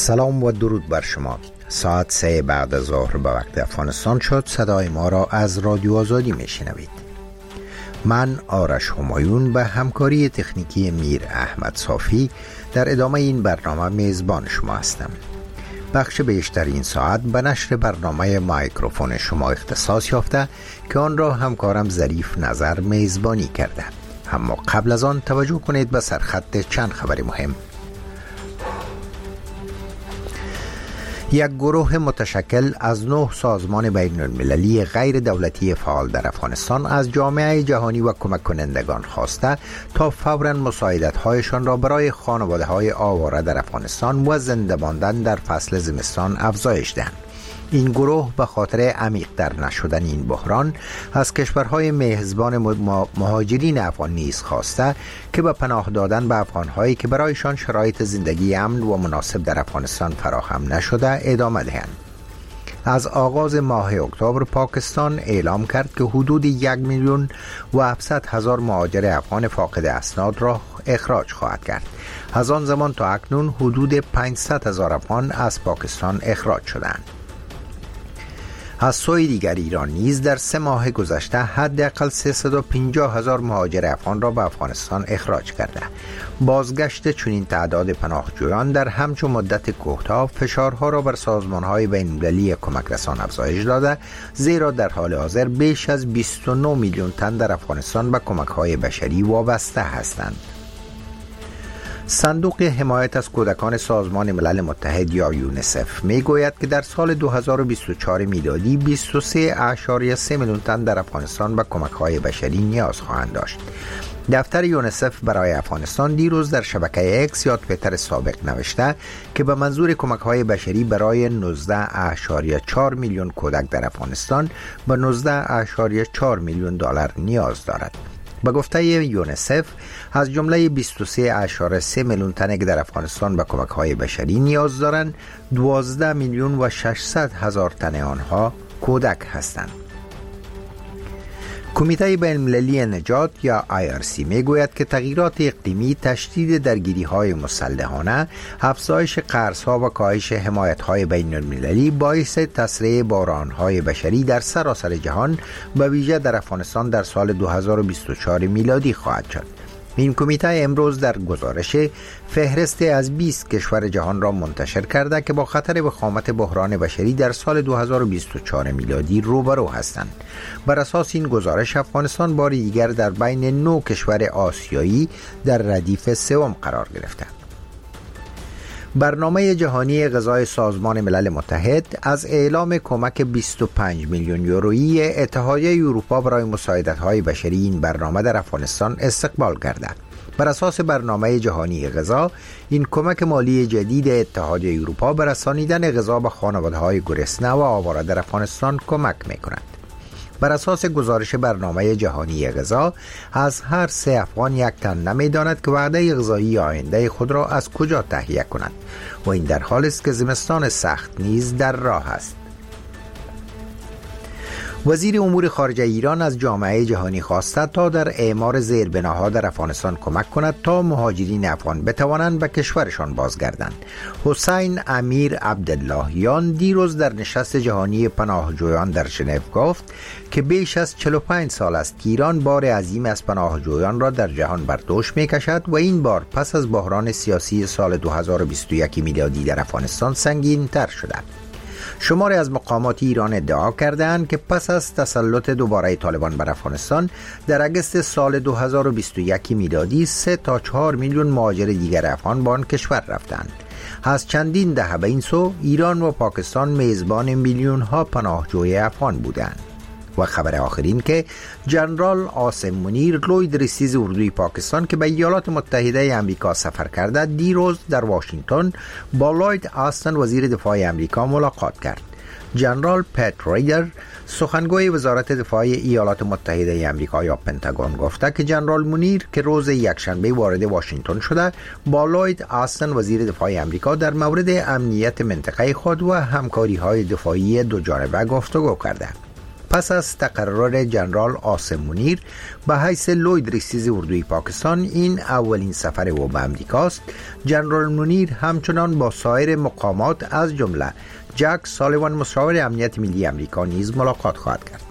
سلام و درود بر شما. ساعت 3 بعد از ظهر به وقت افغانستان شد. صدای ما را از رادیو آزادی میشنوید. من آرش همایون به همکاری تکنیکی میر احمد صافی در ادامه این برنامه میزبان شما هستم. بخش بیشتر این ساعت به نشر برنامه مایکروفون شما اختصاص یافته که آن را همکارم ظریف نظر میزبانی کرده. اما قبل از آن توجه کنید به سرخط چند خبر مهم. یک گروه متشکل از 9 سازمان بین المللی غیر دولتی فعال در افغانستان از جامعه جهانی و کمک کنندگان خواسته تا فوراً مساعدت‌هایشان را برای خانواده‌های آواره در افغانستان و زنده ماندن در فصل زمستان افزایش دهند. این گروه به خاطر عمیق‌تر نشدن این بحران از کشورهای میهمان مهاجرین افغان نیز خواسته که به پناه دادن به افغان‌هایی که برایشان شرایط زندگی امن و مناسب در افغانستان فراهم نشده ادامه دهند. از آغاز ماه اکتبر پاکستان اعلام کرد که حدود 1,700,000 مهاجر افغان فاقد اسناد را اخراج خواهد کرد. از آن زمان تا اکنون حدود 500,000 افغان از پاکستان اخراج شدند. از سوی دیگر ایران نیز در 3 ماه گذشته حداقل 350,000 مهاجر افغان را به افغانستان اخراج کرده. بازگشت چنین تعداد پناهجویان در همچون مدت کوتاه فشارها را بر سازمان‌های بین‌المللی کمک رسان افزایش داده، زیرا در حال حاضر بیش از 29 میلیون تن در افغانستان به کمک‌های بشری وابسته هستند. صندوق حمایت از کودکان سازمان ملل متحد یا یونیسف می گوید که در سال 2024 میلادی 23.3 میلیون تن در افغانستان به کمک‌های بشری نیاز خواهند داشت. دفتر یونیسف برای افغانستان دیروز در شبکه اکس یا توییتر سابق نوشته که به منظور کمک‌های بشری برای 19.4 میلیون کودک در افغانستان به 19.4 میلیون دلار نیاز دارد. به گفته یونیسف از جمله 23.3 میلیون تن که در افغانستان به کمک‌های بشری نیاز دارند، 12,600,000 تن آنها کودک هستند. کمیته بین‌المللی نجات یا IRC میگوید که تغییرات اقلیمی، تشدید درگیری‌های مسلحانه، افزایش قرض‌ها و کاهش حمایت‌های بین‌المللی باعث تسریع بحران‌های بشری در سراسر جهان به ویژه در افغانستان در سال 2024 میلادی خواهد شد. این کمیته امروز در گزارش فهرستی از 20 کشور جهان را منتشر کرده که با خطر وخامت بحران بشری در سال 2024 میلادی روبرو هستند. بر اساس این گزارش افغانستان بار دیگر در بین 9 کشور آسیایی در ردیف سوم قرار گرفته. برنامه جهانی غذای سازمان ملل متحد از اعلام کمک 25 میلیون یورویی اتحادیه اروپا برای مساعدت‌های بشری این برنامه در افغانستان استقبال کرده. بر اساس برنامه جهانی غذا، این کمک مالی جدید اتحادیه اروپا به رسانیدن غذا به خانواده‌های گرسنه و آواره در افغانستان کمک می‌کند. بر اساس گزارش برنامه جهانی غذا، از هر 3 افغان 1 تن نمی‌داند که وعده غذایی آینده خود را از کجا تهیه کند و این در حالی است که زمستان سخت نیز در راه است. وزیر امور خارجه ایران از جامعه جهانی خواسته تا در اعمار زیربناها در افغانستان کمک کند تا مهاجرین افغان بتوانند به کشورشان بازگردند. حسین امیر عبداللهیان دیروز در نشست جهانی پناهجویان در ژنو گفت که بیش از 45 سال است که ایران بار عظیم از پناهجویان را در جهان بر دوش می‌کشد و این بار پس از بحران سیاسی سال 2021 میلادی در افغانستان سنگین‌تر شده. شماری از مقامات ایران ادعا کردند که پس از تسلط دوباره طالبان بر افغانستان در اگست سال 2021 میلادی 3 تا 4 میلیون مهاجر دیگر افغان به آن کشور رفتند. از چندین دهه به این سو ایران و پاکستان میزبان میلیون ها پناهجوی افغان بودند. و خبر آخرین که جنرال عاصم منیر لوی رئیس اردوی پاکستان که به ایالات متحده آمریکا سفر کرده دیروز در واشنگتن با لوید آستن وزیر دفاع آمریکا ملاقات کرد. جنرال پت ریدر سخنگوی وزارت دفاع ایالات متحده آمریکا یا پنتاگون گفته که جنرال منیر که روز یکشنبه وارد واشنگتن شده با لوید آستن وزیر دفاع آمریکا در مورد امنیت منطقه خود و همکاری‌های دفاعی دو جانبه گفتگو کرده. پس از تقرر جنرال عاصم منیر به حیث لوید رئیس اردوی پاکستان این اولین سفر او به امریکاست. جنرال منیر همچنان با سایر مقامات از جمله جک سالیوان مشاور امنیت ملی امریکا نیز ملاقات خواهد کرد.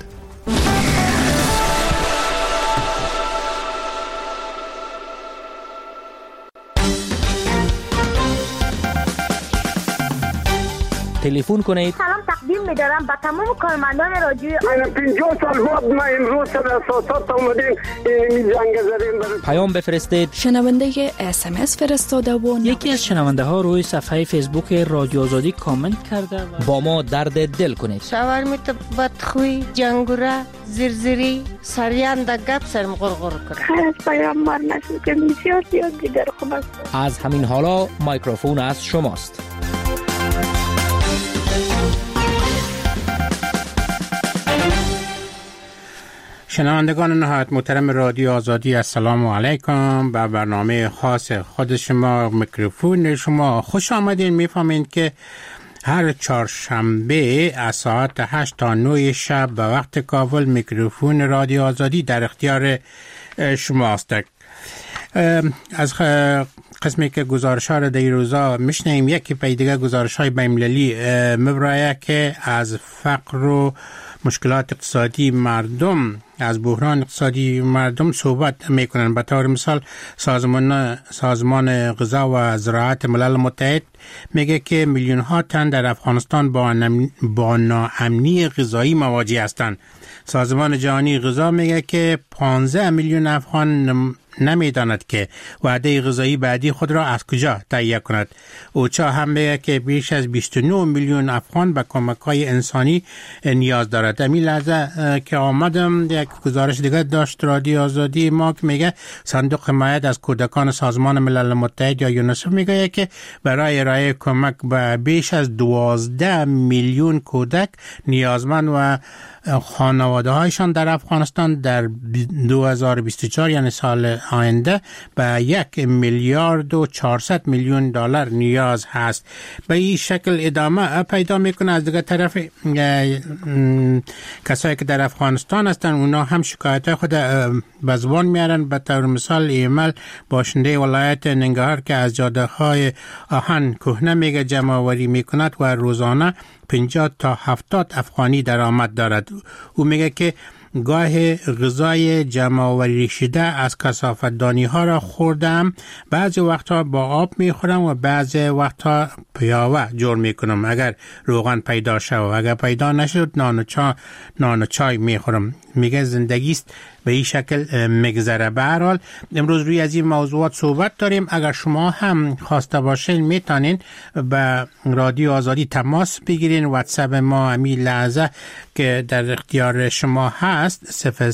تلفن کنید. سلام تقدیم می‌دارم به تمام کارمندان رادیو. 50 سال بعد ما امروز در اساسات اومدیم این جنگ زدیم. پیام بفرستید. شنونده SMS فرستاده و یکی از شنونده ها روی صفحه فیسبوک رادیو آزادی کامنت کرده با ما درد دل کنید. شاورمیت بدخوی جنگوره زرزری سریان در گپ سرم غرغر کرد. خیر از پیامبر نشد که بسیار زیاد دیگر خوب است. از همین حالا میکروفون از شماست. شنوندگان نهایت محترم رادیو آزادی، السلام علیکم. به برنامه خاص خود شما میکروفون شما خوش آمدین. میفهمین که هر چهارشنبه از ساعت 8 تا 9 شب به وقت کابل میکروفون رادیو آزادی در اختیار شماست. از قسمی که گزارش ها را در این روزا میشنیم، یکی پی دیگه گزارش های بین‌المللی مبرایه که از فقر و مشکلات اقتصادی مردم، از بحران اقتصادی مردم صحبت میکنن. به طور مثال سازمان غذا و زراعت ملل متحد میگه که میلیون ها تن در افغانستان با ناامنی غذایی مواجه هستند. سازمان جهانی غذا میگه که 15 میلیون افغان نمیداند که وعده غذایی بعدی خود را از کجا تهیه کند. اوچا هم میگه که بیش از 29 میلیون افغان به کمک‌های انسانی نیاز دارد. در این لحظه که آمدم یک گزارش دیگه داشت رادیو آزادی ما که میگه صندوق حمایت از کودکان سازمان ملل متحد یا یونیسف میگه که برای ارائه کمک به بیش از 12 میلیون کودک نیازمند و خانواده هایشان در افغانستان در 2024 یعنی سال آینده به 1 میلیارد و 400 میلیون دلار نیاز هست. به این شکل ادامه پیدا میکنه. از دیگه طرف کسایی که در افغانستان هستن اونا هم شکایت خود به زبان میارن. به طور مثال ایمل باشنده ولایت ننگرهار که از جاده های آهن کهنه میگه جمع آوری میکند و روزانه 50 تا 70 افغانی درآمد دارد. او میگه که گاه غذای جمع آوری شده از کثافت‌دانی ها را خوردم، بعضی وقتا با آب میخورم و بعضی وقتا پیاوه جور میکنم اگر روغن پیدا شود، اگر پیدا نشد نان و چای میخورم. میگه زندگیست به این شکل میگذره. به هر حال امروز روی از این موضوعات صحبت داریم. اگر شما هم خواسته باشین میتونین به رادیو آزادی تماس بگیرین. واتساپ ما همین لحظه که در اختیار شما هست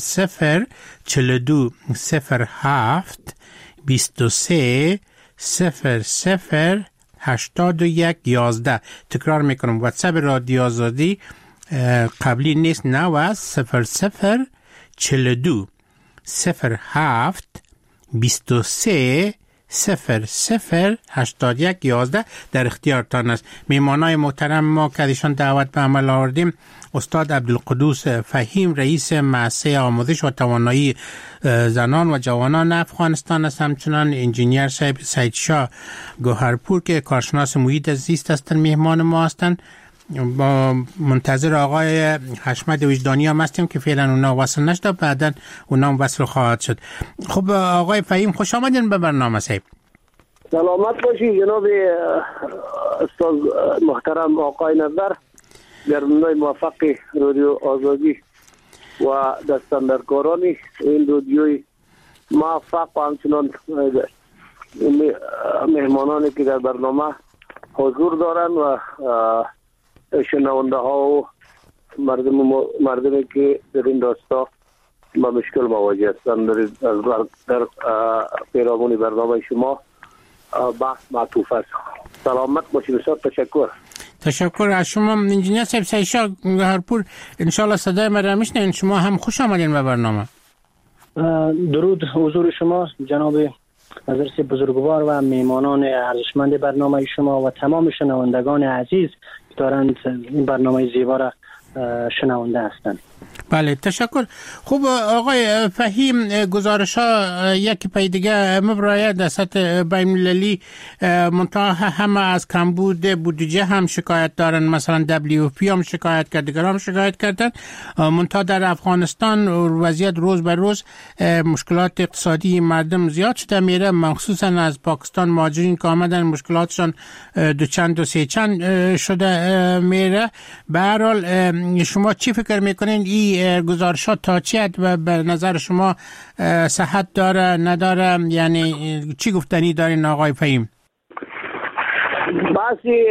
0042 07 23 00 81 11. تکرار میکنم واتساپ رادیو آزادی قبلی نیست، نه، 0042 07 23 00 81 11 در اختیارتان است. میمانای محترم ما که ازشان دعوت به عمل آوردیم استاد عبدالقدوس فهیم رئیس مؤسسه آموزش و توانایی زنان و جوانان افغانستان است. همچنان انجینیر صاحب سید شاه گوهرپور که کارشناس محیط زیست هستند مهمان ما هستند. با منتظر آقای حشمت وجدانی هم هستیم که فعلا اونا وصل نشده، بعدا اونا وصل خواهد شد. خب آقای فهیم خوش آمدین به برنامه صاحب. سلامت باشی جناب استاد محترم آقای نظر، گرمنای موفق رادیو آزادی و دستاندرکارانی این رادیوی موفق و همچنان مهمانانی که در برنامه حضور دارن و شنونده ها و مردمی که در این راستا با مشکل مواجه هستند در پیرامون برنامه شما بحث معطوف است. سلامت باشید. بسیار تشکر از شما انجینیر صاحب سید شاه گوهرپور. انشالله صدای ما را میشنوین. شما هم خوش آمدین به برنامه. درود حضور شما جناب حضرت بزرگوار و میمانان ارزشمند برنامه شما و تمام شنوندگان عزیز که دارند این برنامه زیبا را شنونده هستند. بله تشکر. خوب آقای فهیم، گزارش ها یکی پای دیگه مبرایت در سطح بین المللی منتها همه از کمبود بودجه هم شکایت دارن، مثلا WFP هم شکایت کرد، دیگر هم شکایت کردن. منتها در افغانستان وضعیت روز به روز مشکلات اقتصادی مردم زیاد شده میره، مخصوصا از پاکستان مهاجرین که آمدن مشکلاتشان دو سه چند شده میره. به هر حال شما چی فکر میکنین این گزارشات تا چی حد و به نظر شما صحت داره نداره؟ یعنی چی گفتنی دارین آقای فهیم؟ بحثی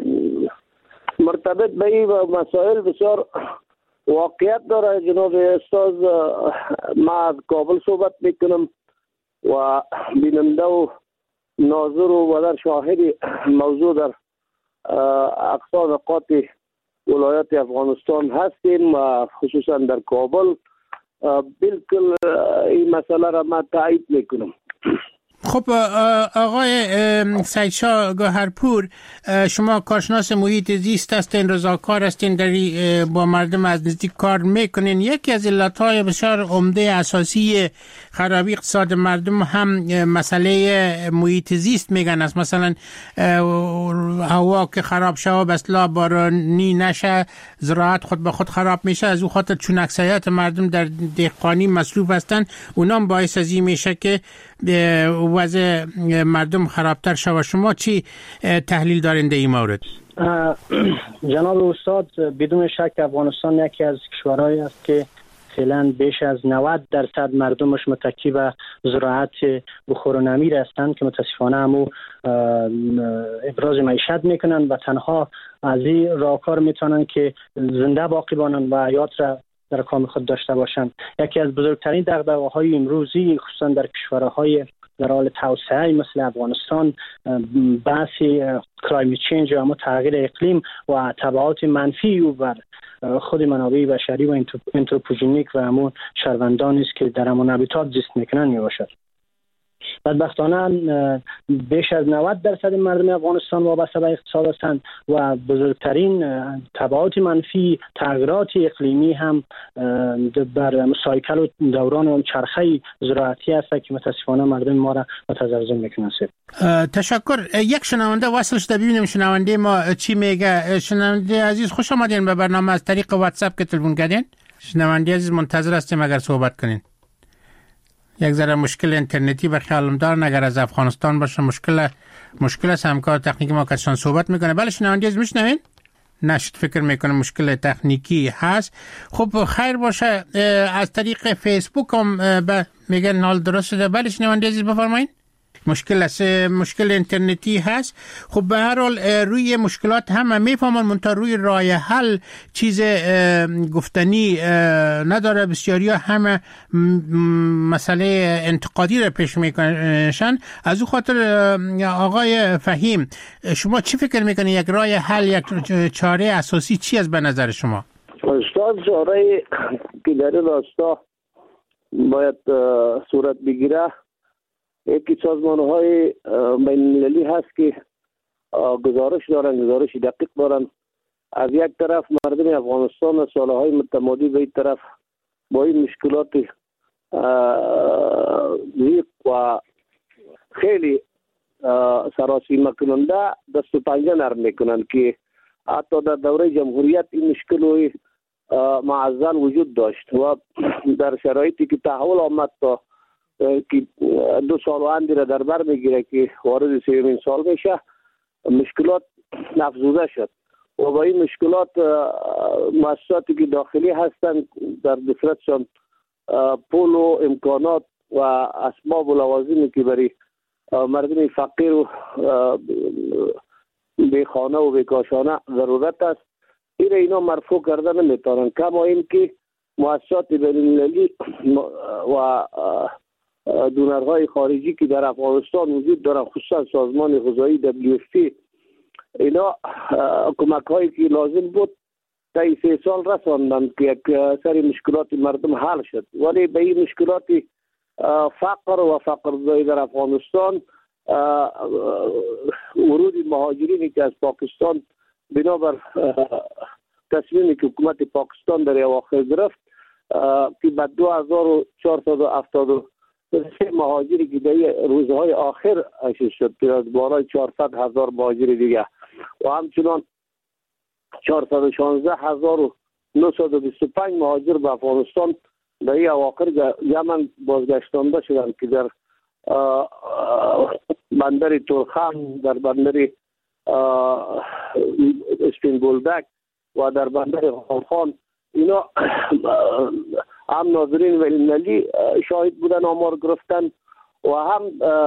مرتبط به این مسائل بسیار واقعیت داره جناب استاد. ما از کابل صحبت میکنم و بیننده و ناظر و در شاهد موضوع در اقصا نقاط ولایت افغانستان هستیم و خصوصا در کابل. بالکل این مسئله را من تایید میکنم. خب آقای سیدشاه گوهرپور، شما کارشناس محیط زیست هستین، رضاکار هستین، در با مردم از نزدیک کار میکنین. یکی از علتهای بسیار عمده اساسی خرابی اقتصاد مردم هم مسئله محیط زیست میگن است. مثلا هوا که خراب شه، بسلا بارانی نشه، زراعت خود به خود خراب میشه. از او خاطر چون اکثریت مردم در دهقانی مصروف هستن، اونام باعث از این میشه که وضع مردم خرابتر شود. شما چی تحلیل دارین در این مورد؟ جناب استاد، بدون شک افغانستان یکی از کشورهایی است که فعلا بیش از 90% مردمش متکی به زراعت بخور و نمیر هستند که متاسفانه همو ابراز معیشت میکنن و تنها از این راهکار میتونن که زنده باقی بانن و حیات را در کام خود داشته باشند. یکی از بزرگترین دغدغه‌های امروزی خصوصا در کشورهای در حال توسعه مثل افغانستان بحث کلایمت چینج یا تغییر اقلیم و تبعات منفی او بر خود منابع بشری و انتروپوژنیک و همون شهروندانی است که در همون هابیتات زیست میکنن میباشد. بدبختانه بیش از 90% مردم افغانستان وابسته به اقتصاد هستند و بزرگترین تبعات منفی تغییرات اقلیمی هم بر سایکل و دوران و چرخه زراعتی است که متاسفانه مردم ما را متزلزل میکنه. تشکر. یک شنونده وصل شده، ببینیم شنونده ما چی میگه. شنونده عزیز خوش آمدین به برنامه. از طریق واتساپ که تلفن کردین. شنونده عزیز منتظر هستیم اگر صحبت کنین. یک ذره مشکل اینترنتی و خیالم دارن اگر از افغانستان باشه مشکل است. همکار تکنیکی ما کسان صحبت میکنه. بله شنونده عزیز میشنوین؟ نشد، فکر میکنه مشکل تکنیکی هست. خب خیر باشه. از طریق فیسبوک هم میگن حال درست شده. بله شنونده عزیز بفرمایید. مشکل اینترنتی هست. خب به هر حال روی مشکلات هم میفهمن، منتها روی راه حل چیز گفتنی نداره. بسیاری همه مسئله انتقادی را پیش میکنشن. از او خاطر آقای فهیم، شما چی فکر میکنید یک راه حل، یک چاره اساسی چی است به نظر شما؟ استاد، چاره که در راستا باید صورت بگیره، یکی سازمان‌های بین‌المللی هست که گزارش دقیق دارن. از یک طرف مردم افغانستان از سالهای متمادی به این طرف با این مشکلات ضیق و خیلی سراسیمه کننده دست و پنجه نرم میکنن که حتی در دوره جمهوریت این مشکل معضل وجود داشت و در شرایطی که تحول آمد تا که 2 سال و اندی را در بر میگیره که وارد 3 سال میشه، مشکلات افزوده شد و با این مشکلات مؤسساتی که داخلی هستند در دفرتشان پول و امکانات و اسباب و لوازمی که برای مردم فقیر و بیخانه و بیکاشانه ضرورت است، اینا مرفوع کرده نمیتونن. کما این که مؤسسات بین‌المللی و دونرهای خارجی که در افغانستان وجود دارن، خصوصا سازمان غذایی WFP، اینا کمک هایی که لازم بود تا 3 سال رساندن که یک سری مشکلات مردم حل شد. ولی به این مشکلات فقر و فقرزایی در افغانستان، ورود مهاجرینی که از پاکستان بنابر تصمیمی که حکومت پاکستان در اواخر گرفت که به 2473 مهاجری که در روزهای آخر اشاره شد که از بالای 400,000 مهاجر دیگه و همچنان 416,925 مهاجر به افغانستان در این اواخر یمن بازگشتانده شدند که در بندر تورخم، در بندر اسپین بولدک و در بندر خان اینا هم ناظرین بین‌المللی شاهد بودن آمار گرفتن و هم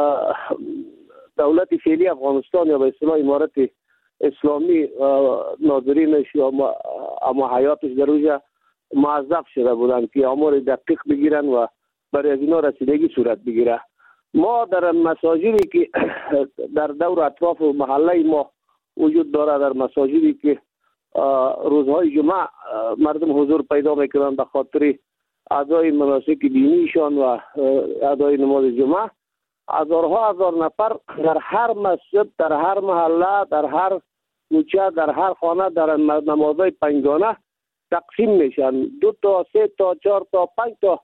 دولت فعلی افغانستان یا به اصطلاح امارت اسلامی ناظرینش یا اما حیاتش در اوجه موظف شده بودند که آمار دقیق بگیرن و برای از اینا رسیدگی صورت بگیره. ما در مساجدی که در دور اطراف محله ما وجود داره، در مساجدی که روزهای جمعه مردم حضور پیدا میکنند به خاطر ادای مناسک دینیشان و ادای نماز جمعه، هزار نفر در هر مسجد، در هر محله، در هر کوچه، در هر خانه در نمازهای پنجگانه تقسیم میشن. 2 تا 3 تا 4 تا 5 تا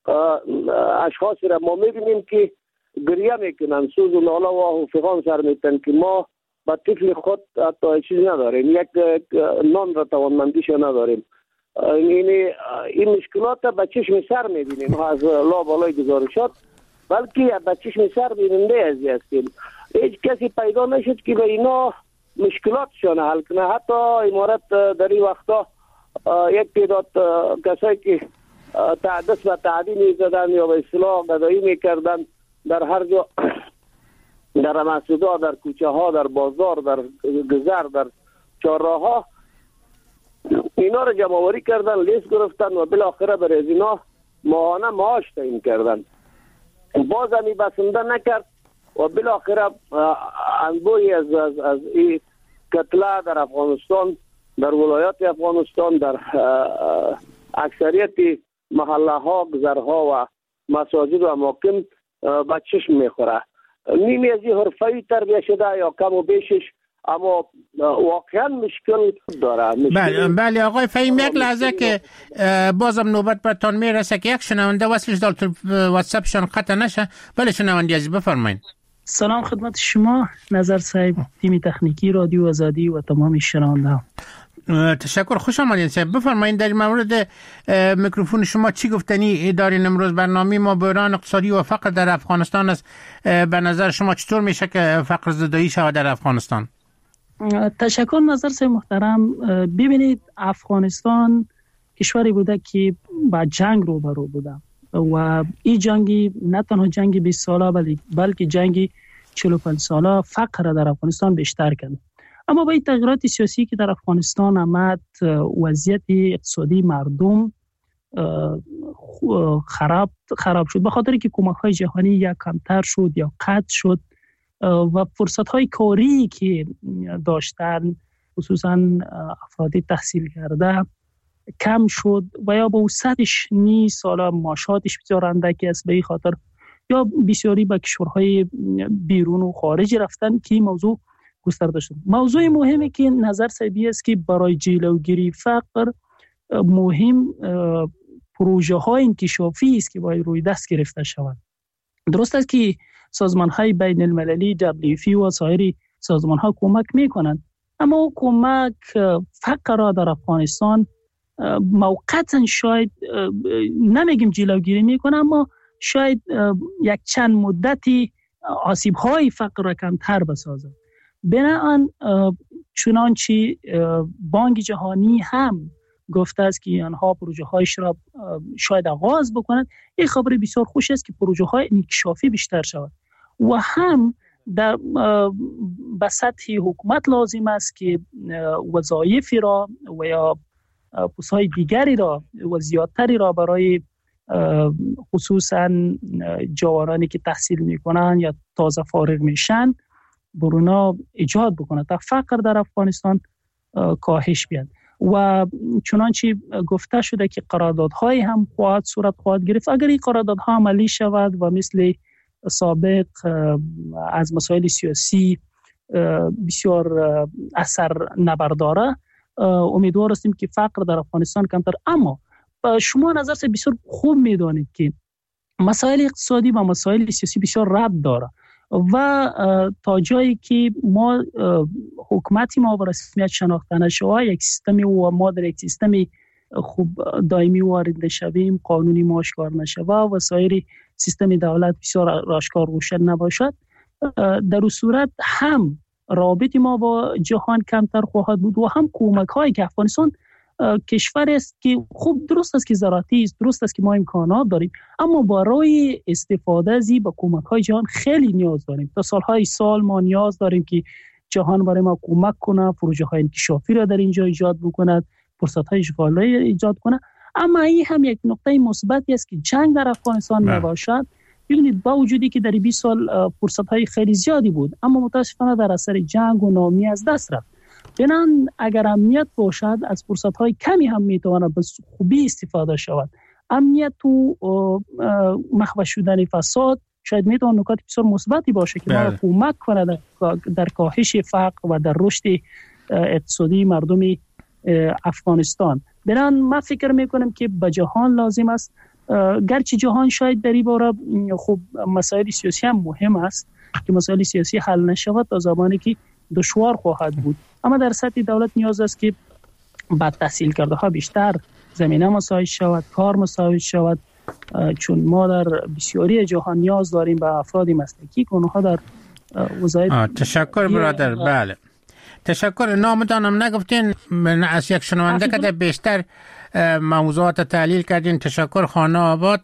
اشخاص را ما میبینیم که گریه میکنن، سوز و ناله و فغان سر میتن که ما با طفل خود حتی چیز نداریم، یک نان را توانمندیش نداریم. این مشکلات به چشم سر میبینیم از لا بالای گزارشات، بلکه به چشم سر بیننده ازی هستیم. هیچ کسی پیدا نشد که به اینا مشکلاتشان حل کنه. حتی امارت در این وقتا یک تعداد کسایی که دست و تعدی میزدن یا به اصطلاح گدایی میکردن در هر جا، در مسجدها، در کوچه ها، در بازار، در گذر، در چهارراه ها، اینا را جمع آوری کردن، لیست گرفتن و بالاخره برای از اینا ماهانه معاش تعیین کردن. باز همی بسنده نکرد و بالاخره انبوهی از این کتله در افغانستان، در ولایات افغانستان، در اکثریت محله ها، گذرها و مساجد و اماکن به چشم میخوره. نیمی از این حرفه‌ای تربیه شده یا کم و بیشش، اما واقعا مشکل داره. بله آقای فهیم، یک لحظه که بازم نوبت برتان میرسه که یک شنونده وصلش دال تو واتساپشان قطع نشه. بله شنونده عزیز بفرمایید. سلام خدمت شما نظر صاحب، تیم تکنیکی رادیو آزادی و تمام شنونده. تشکر، خوش آمدین صاحب. بفرمایید در مورد میکروفون شما چی گفتنی دارین امروز؟ برنامه ما بحران اقتصادی و فقر در افغانستان است. به نظر شما چطور میشه که فقر زدایی شود در افغانستان؟ تشکر نظر صاحب محترم. ببینید افغانستان کشوری بوده که با جنگ روبرو بوده و این جنگی نه تنها جنگی 20 ساله بلکه جنگی 45 ساله فقر در افغانستان بیشتر کرد. اما با این تغییرات سیاسی که در افغانستان آمد، وضعیت اقتصادی مردم خراب شد، به خاطر که کمک‌های جهانی یا کمتر شد یا قطع شد و فرصت‌های کاری که داشتن خصوصا افراد تحصیل کرده کم شد و یا با وسعتش نی سالا معاشاتش بسیار اندک است. به این خاطر یا بسیاری به کشورهای بیرون و خارج رفتن که این موضوع گسترده شد. موضوع مهمی که نظر صاحبی است که برای جلوگیری فقر مهم پروژه های انکشافی است که باید روی دست گرفته شود. درست است که سازمان های بین المللی WFP و سایر سازمان ها کمک می کنند، اما کمک فقر را در افغانستان موقتا شاید نمیگیم جلوگیری می کنه، اما شاید یک چند مدتی آسیب های فقر را کمتر بسازد. بنابراین چنانچه بانک جهانی هم گفته است که آنها پروژه هایش را شاید آغاز بکنند. این خبر بسیار خوش است که پروژه های انکشافی بیشتر شود و هم در به سطح حکومت لازم است که وظایفی را و یا پست‌های دیگری را و زیادتری را برای خصوصا جوانانی که تحصیل میکنن یا تازه فارغ میشن برونا ایجاد بکنه تا فقر در افغانستان کاهش بیاد. و چنانچه گفته شده که قراردادهای هم صورت خواهد گرفت. اگر این قراردادها عملی شود و مثل سابق از مسائل سیاسی بسیار اثر نبرداره، امیدوار هستیم که فقر در افغانستان کمتر. اما شما نظر بسیار خوب میدانید که مسائل اقتصادی و مسائل سیاسی بسیار ربط داره و تا جایی که ما حکومتی ما به رسمیت شناخته نشه، یک سیستمی و ما در یک سیستمی خوب دائمی وارد شویم، قانونی ما آشکار نشه و سایر سیستم دولت بسیار آشکار روشن نباشد، در اون صورت هم رابطه ما با جهان کمتر خواهد بود و هم کمک هایی که افغانستان کشور است که خوب درست است که زراعتی است، درست است که ما امکانات داریم، اما برای استفاده از این با کمک های جهان خیلی نیاز داریم. تا سالهای سال ما نیاز داریم که جهان برای ما کمک کنه، پروژه های انکشافی را در اینجا ایجاد بکند، فرصت های اشغالی ایجاد کنه. اما این هم یک نقطه مثبتی است که جنگ در افغانستان نباشد. ببینید با وجودی که در 20 سال فرصت های خیلی زیادی بود، اما متاسفانه در اثر جنگ و ناامنی از دست رفت. بنابراین اگر امنیت باشد از فرصت های کمی هم میتونه به خوبی استفاده شود. امنیت و مخفی شدن فساد شاید میتونه نکات بسیار مثبتی باشه که ما را کمک کنه در کاهش فقر و در رشد اقتصادی مردم افغانستان. بنابراین من فکر میکنم که به جهان لازم است، گرچه جهان شاید در این باره خب مسائل سیاسی هم مهم است که مسائل سیاسی حل نشود تا زمانی که دشوار خواهد بود، اما در سطح دولت نیاز است که بعد تحصیل کرده ها بیشتر زمینه مساعد شود، کار مساعد شود، چون ما در بسیاری جهان نیاز داریم به افراد مسلکی که اونها در وظایف. تشکر برادر. بله تشکر. نامتانم نگفتین از یک شنونده که بیشتر موضوعات تحلیل کردین. تشکر. خانه آباد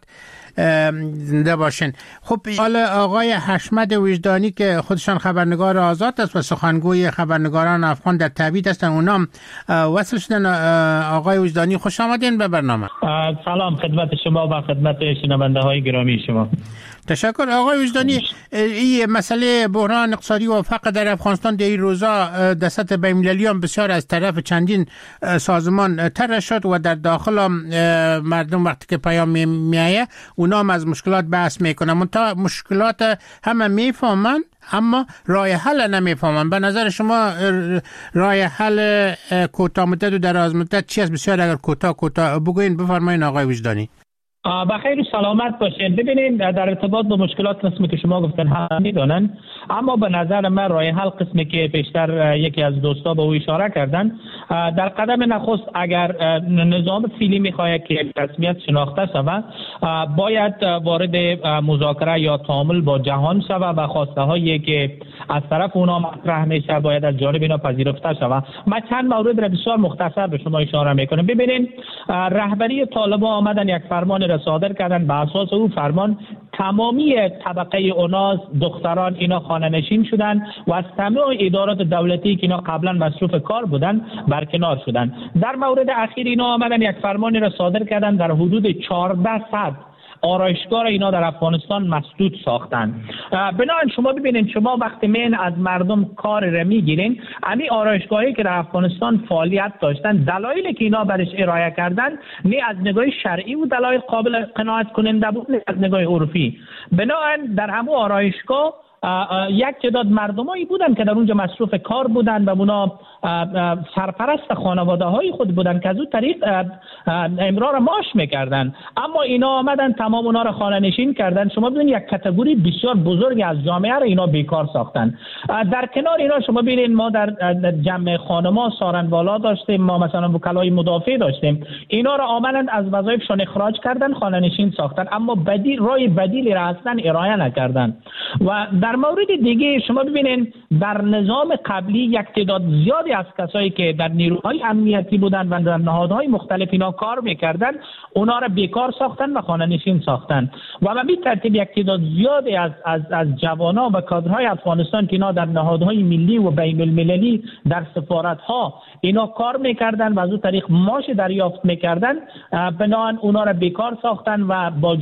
زنده باشین. خب حالا آقای حشمت وجدانی که خودشان خبرنگار آزاد است و سخنگوی خبرنگاران افغان در تبعید هستن، اونام وصل شدن. آقای وجدانی خوش آمدین به برنامه. سلام خدمت شما و خدمت شنونده های گرامی شما. تشکر. آقای وجدانی، این مسئله بحران اقتصادی و فقر در افغانستان در این روزا در سطح بین‌المللی هم بسیار از طرف چندین سازمان طرح شد و در داخل مردم وقتی که پیام میآید اونا هم از مشکلات بحث میکنن. منتها مشکلات همه میفهمن اما راه حل نمیفهمن. به نظر شما راه حل کوتاه مدت و دراز مدت چی است؟ بسیار اگر کوتاه بگوین بفرمایید آقای وجدانی. بخیر و سلامت باشین. ببینید در ارتباط با مشکلات قسمی که شما گفتن همه میدونن، اما به نظر من راه حل قسمی که پیشتر یکی از دوستا به او اشاره کردن، در قدم نخست اگر نظام فعلی میخواهد که رسمیت شناخته شود، باید وارد مذاکره یا تعامل با جهان شود و خواسته هایی که از طرف اونا مطرح میشه باید از جانب اینا پذیرفته شود. من چند مورد را بسیار مختصر به شما اشاره میکنم. ببینید رهبری طالبان آمدن یک فرمان را صادر کردن، به اساس او فرمان تمامی طبقه اوناس دختران اینا خانه نشین شدن و از تمام ادارات دولتی که اینا قبلا مصروف کار بودن برکنار شدن. در مورد اخیر اینا آمدن یک فرمانی را صادر کردن در حدود 1400 آرایشگاه اینا در افغانستان مسدود ساختن. بنابراین شما ببینید شما وقتی من از مردم کار را میگیرین، همین آرایشگاهی که در افغانستان فعالیت داشتن، دلایلی که اینا برش ارائه کردن نه از نگاه شرعی و دلایل قابل قناعت کننده بود نه از نگاه عرفی. بنابراین در همون آرایشگاه یک تعداد مردمایی بودن که در اونجا مصروف کار بودن و اونا سرپرست خانواده های خود بودن که از اون طریق امرار معاش میکردن، اما اینا آمدن تمام اونا را خانه نشین کردن. شما ببینید یک کاتگوری بسیار بزرگی از جامعه را اینا بیکار ساختن. در کنار اینا شما ببینید ما در جمع خانما سارنوالا داشتیم، ما مثلا وکلای مدافع داشتیم، اینا را آمدن از وظایفشون اخراج کردن، خانه نشین ساختن، اما رای بدیلی را اصلا ارائه نکردن. و در مورد دیگه شما ببینید در نظام قبلی یک تعداد زیادی از کسایی که در نیروهای امنیتی بودن و در نهادهای مختلف اینا کار میکردن، اونا را بیکار ساختن و خانه نشین ساختن. و به این ترتیب یک تعداد زیادی از جوانان و کادرهای افغانستان که اینا در نهادهای ملی و بین المللی در سفارت‌ها اینا کار میکردن و از اون طریق معاش دریافت میکردن، بنابراین اونا را بیکار ساختن و با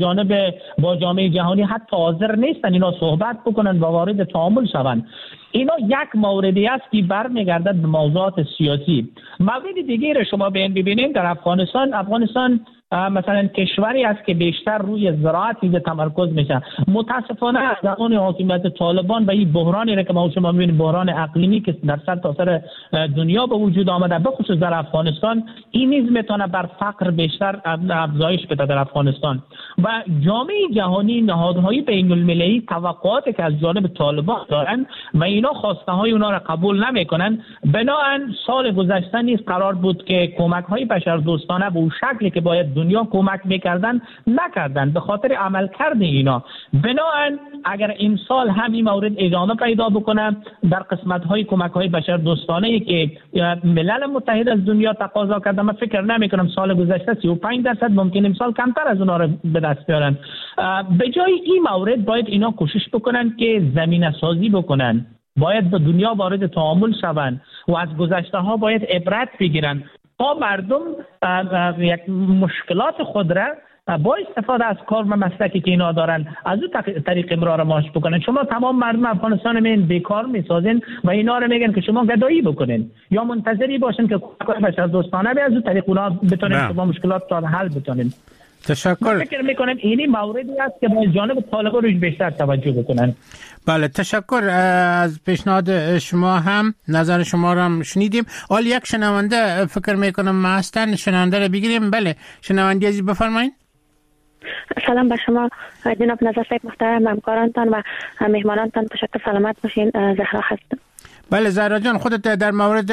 جامعه جهانی حتی حاضر نیستن اینا صحبت بکنن و وارد تعامل شوند. اینا یک موردی است که برمیگردد به موضوعات سیاسی. مورد دیگه را شما ببینید در افغانستان مثلا کشوری است که بیشتر روی زراعت اینجا تمرکز میشه. متاسفانه از زمان حکومت طالبان و این بحرانی را که ما شما میبینید، بحران اقلیمی که در سرتاسر دنیا به وجود آمده، به خصوص در افغانستان، این نیز میتونه بر فقر بیشتر افزایش بده در افغانستان. و جامعه جهانی، نهادهای بین المللی توقعاتی که از جانب طالبان دارن و اینا خواسته های اونا را قبول نمیکنن. بنابراین سال گذشته نیز قرار بود که کمک های بشردوستانه به اون شکلی که باید دنیا کمک میکردن نکردن به خاطر عملکرد اینا. بنابراین اگر این سال هم این مورد ادامه پیدا بکنه در قسمت های کمک های بشردوستانه که ملل متحد از دنیا تقاضا کرده، من فکر نمیکنم سال گذشته 35% ممکن امسال کمتر از اونها رو به دست بیارن. به جای این مورد باید اینا کوشش بکنن که زمینه سازی بکنن، باید به دنیا وارد تعامل شوند و از گذشته ها باید عبرت بگیرن تا مردم یک مشکلات خود را با استفاده از کار و مسلکی که اینا دارن از اون طریق امرار معاش بکنن. شما تمام مردم افغانستان میین بیکار میسازین و اینا رو میگن که شما گدایی بکنین یا منتظری باشین که کمک بشردوستانه به از اون طریق اونا بتونین شما مشکلات را حل بتونین. تشکر. فکر میکنم اینی موردی است که باید جانب طالبان روش بیشتر توجه بکنن. بله، تشکر از پیشنهاد شما، هم نظر شما را هم شنیدیم. حال یک شنونده فکر میکنم هستن، شنونده را بگیریم. بله شنونده عزیز بفرمایید. سلام به شما جناب نظر صاحب محترم، همکارانتان و مهمانانتان، تشکر، سلامت باشین. زهرا هستم. بله زهرا جان، خودت در مورد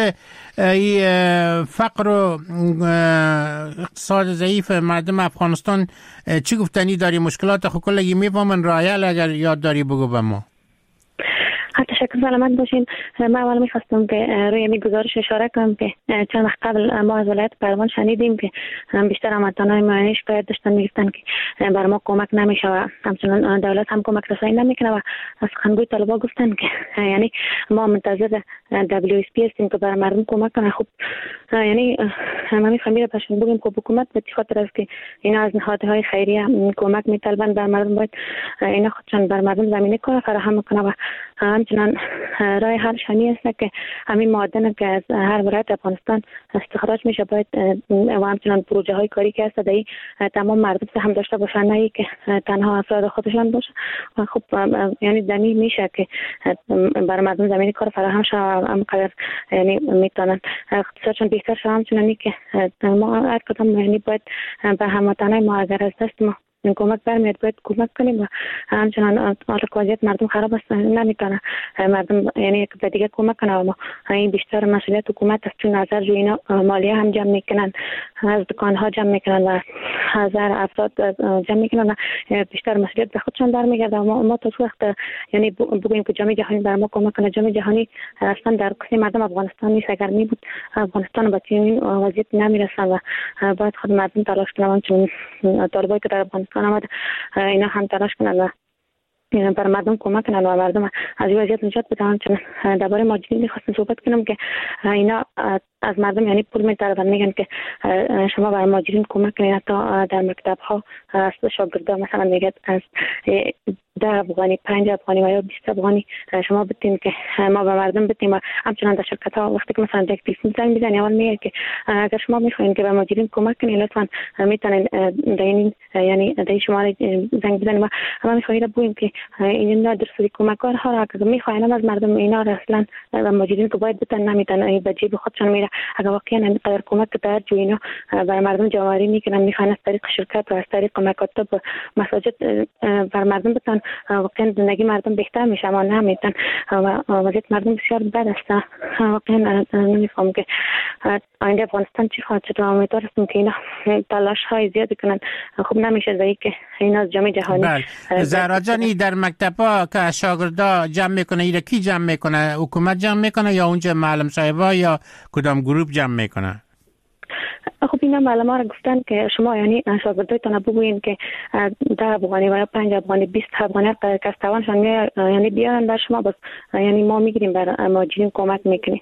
فقر و اقتصاد ضعیف مردم افغانستان چی گفتنی داری؟ مشکلات خود کلگی میفهمن رایل، اگر یاد داری بگو به ما. تشکر، سلامت باشین. من اول میخواستم که روی می گزارش اشاره کنم که چند وقت قبل ما از ولایت پروان شنیدیم که بیشتر هموطنان ما شکایت داشتن، میگفتن که بر ما کمک نمیشه و همچنان دولت هم کمک رسانی نمیکنه و از سخنگوی طالبان گفتن که یعنی ما منتظر WSP هستیم که بر مردم کمک کنه. خب یعنی ما میخوایم بهشون بگیم که حکومت به خاطر است که اینا از نهادهای خیریه کمک میطلبن بر مردم، باید اینا خودشون بر مردم زمینه کار فراهم کنه و همچنان راه حل شنی است که همین معادن که از هر ولایت افغانستان استخراج میشه باید و همچنان پروژه های کاری که هست دایی تمام مردم هم داشته باشن، نه که تنها افراد خودشان باشه. و خب یعنی دمی میشه که بر مردم زمینی کار فراهم شه، همقدر یعنی میتونن اقتصادشون بهتر شه. همچنانی که ما هر کدام یعنی باید به هموطنان ما اگر از دست ما کمک برمیاد باید کمک کنیم و همچنان وضعیت مردم خراب است، نمیتونه مردم یعنی به دیگه کمک کنه و ما این بیشتر مسئولیت حکومت است، چون از هر اینا مالیه هم جمع میکنن، از دکان ها جمع میکنن و هزار افراد جمع میکنن و بیشتر مسئولیت به خودشان برمیگرده. ما تا وقت یعنی بگوییم که جامعه جهانی بر ما کمک کنه، جامعه جهانی اصلا در کسی مردم افغانستان نیست. اگر می بود افغانستان به این وضعیت نمیرسن و باید خود مردم تلاش کنن، چون طالبایی که در افغانستان آمد اینا هم تلاش کنن و بر مردم کمک کنن و مردم از این وضعیت نجات بدن. چون درباره ماجرین می‌خواستم صحبت کنم که اینا از مردم یعنی پول می‌طلبن، میگن که شما بر ماجرین کمک کنید. تا در مکتب‌ها از شاگردان مثلا میگه از 10 افغانی 5 افغانی و یا 20 افغانی شما بدین که ما به مردم بدیم. و همچنان در شرکت‌ها وقتی که مثلا یک تلفن زنگ میزنی اول میگه که اگر شما میخواین که به ماجرین کمک کنید لطفاً میتونین یعنی در شماره زنگ بزنید. و ما میخوایم بگیم که این درصدی کمک‌ها را که میخواین از مردم اینا اصلا به ماجرین که باید بدن نمیتونن، به جیب خودشان میره. اگر واقعا اینقدر کمک در جو اینا بر مردم جمع‌آوری میکنن، میخواین از طریق شرکت و از طریق مکاتب مساجد بر مردم بدن، واقعا زندگی مردم بهتر میشه. ما نمیتون و وضعیت مردم بسیار بد است. واقعا نمیفهم که آینده افغانستان چی خواهد شد. امیدوار هستم که اینا تلاش های زیادی کنن. خب نمیشه زایی که اینا از جامعه جهانی. زهرا جانی در مکتب‌ها که شاگردا جمع میکنه، اینا کی جمع میکنه؟ حکومت جمع میکنه یا اونجا معلم صاحبا یا کدام گروه جمع میکنه؟ خب اینا معلمان را گفتن که شما یعنی شاگردایتان بگوین که 10 افغانی و یا 5 افغانی 20 افغانی که از توانشان یعنی بیارن در شما، بس یعنی ما میگیریم بر ماجرین کمک میکنیم.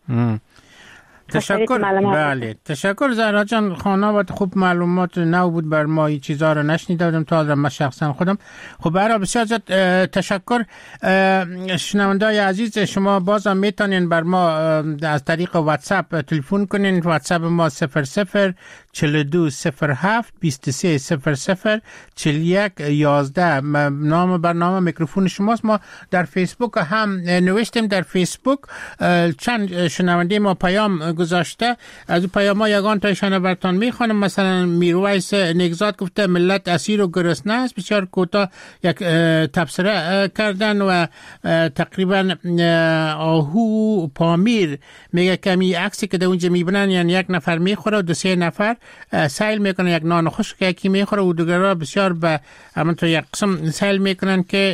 تشکر. بله تشکر زهرا جان، خانوات خوب معلومات نو بود بر ما، این چیزا رو نشنیده بودم تا من شخصا خودم. خب برای بسیار زیاد تشکر. شنونده‌های عزیز شما بازم میتونین بر ما از طریق واتساپ تلفن کنین. واتساپ ما 00 4207 2300 41 11. نام برنامه میکروفون شماست. ما در فیسبوک هم نوشتیم، در فیسبوک چند شنونده ما پیام گذاشته. از اون پیام ها یگان تایشان برتان میخوانم. مثلا میرویس نگزاد گفته ملت اسیر و گرسنه است. بسیار کوتاه یک تبصره کردن. و تقریبا آهو پامیر میگه کمی عکسی که در اونجا میبینن، یعنی یک نفر میخوره و 2-3 نفر سیل میکنه، یک نان خشک یکی میخوره و دیگرها بسیار به همونطور یک قسم سیل میکنن که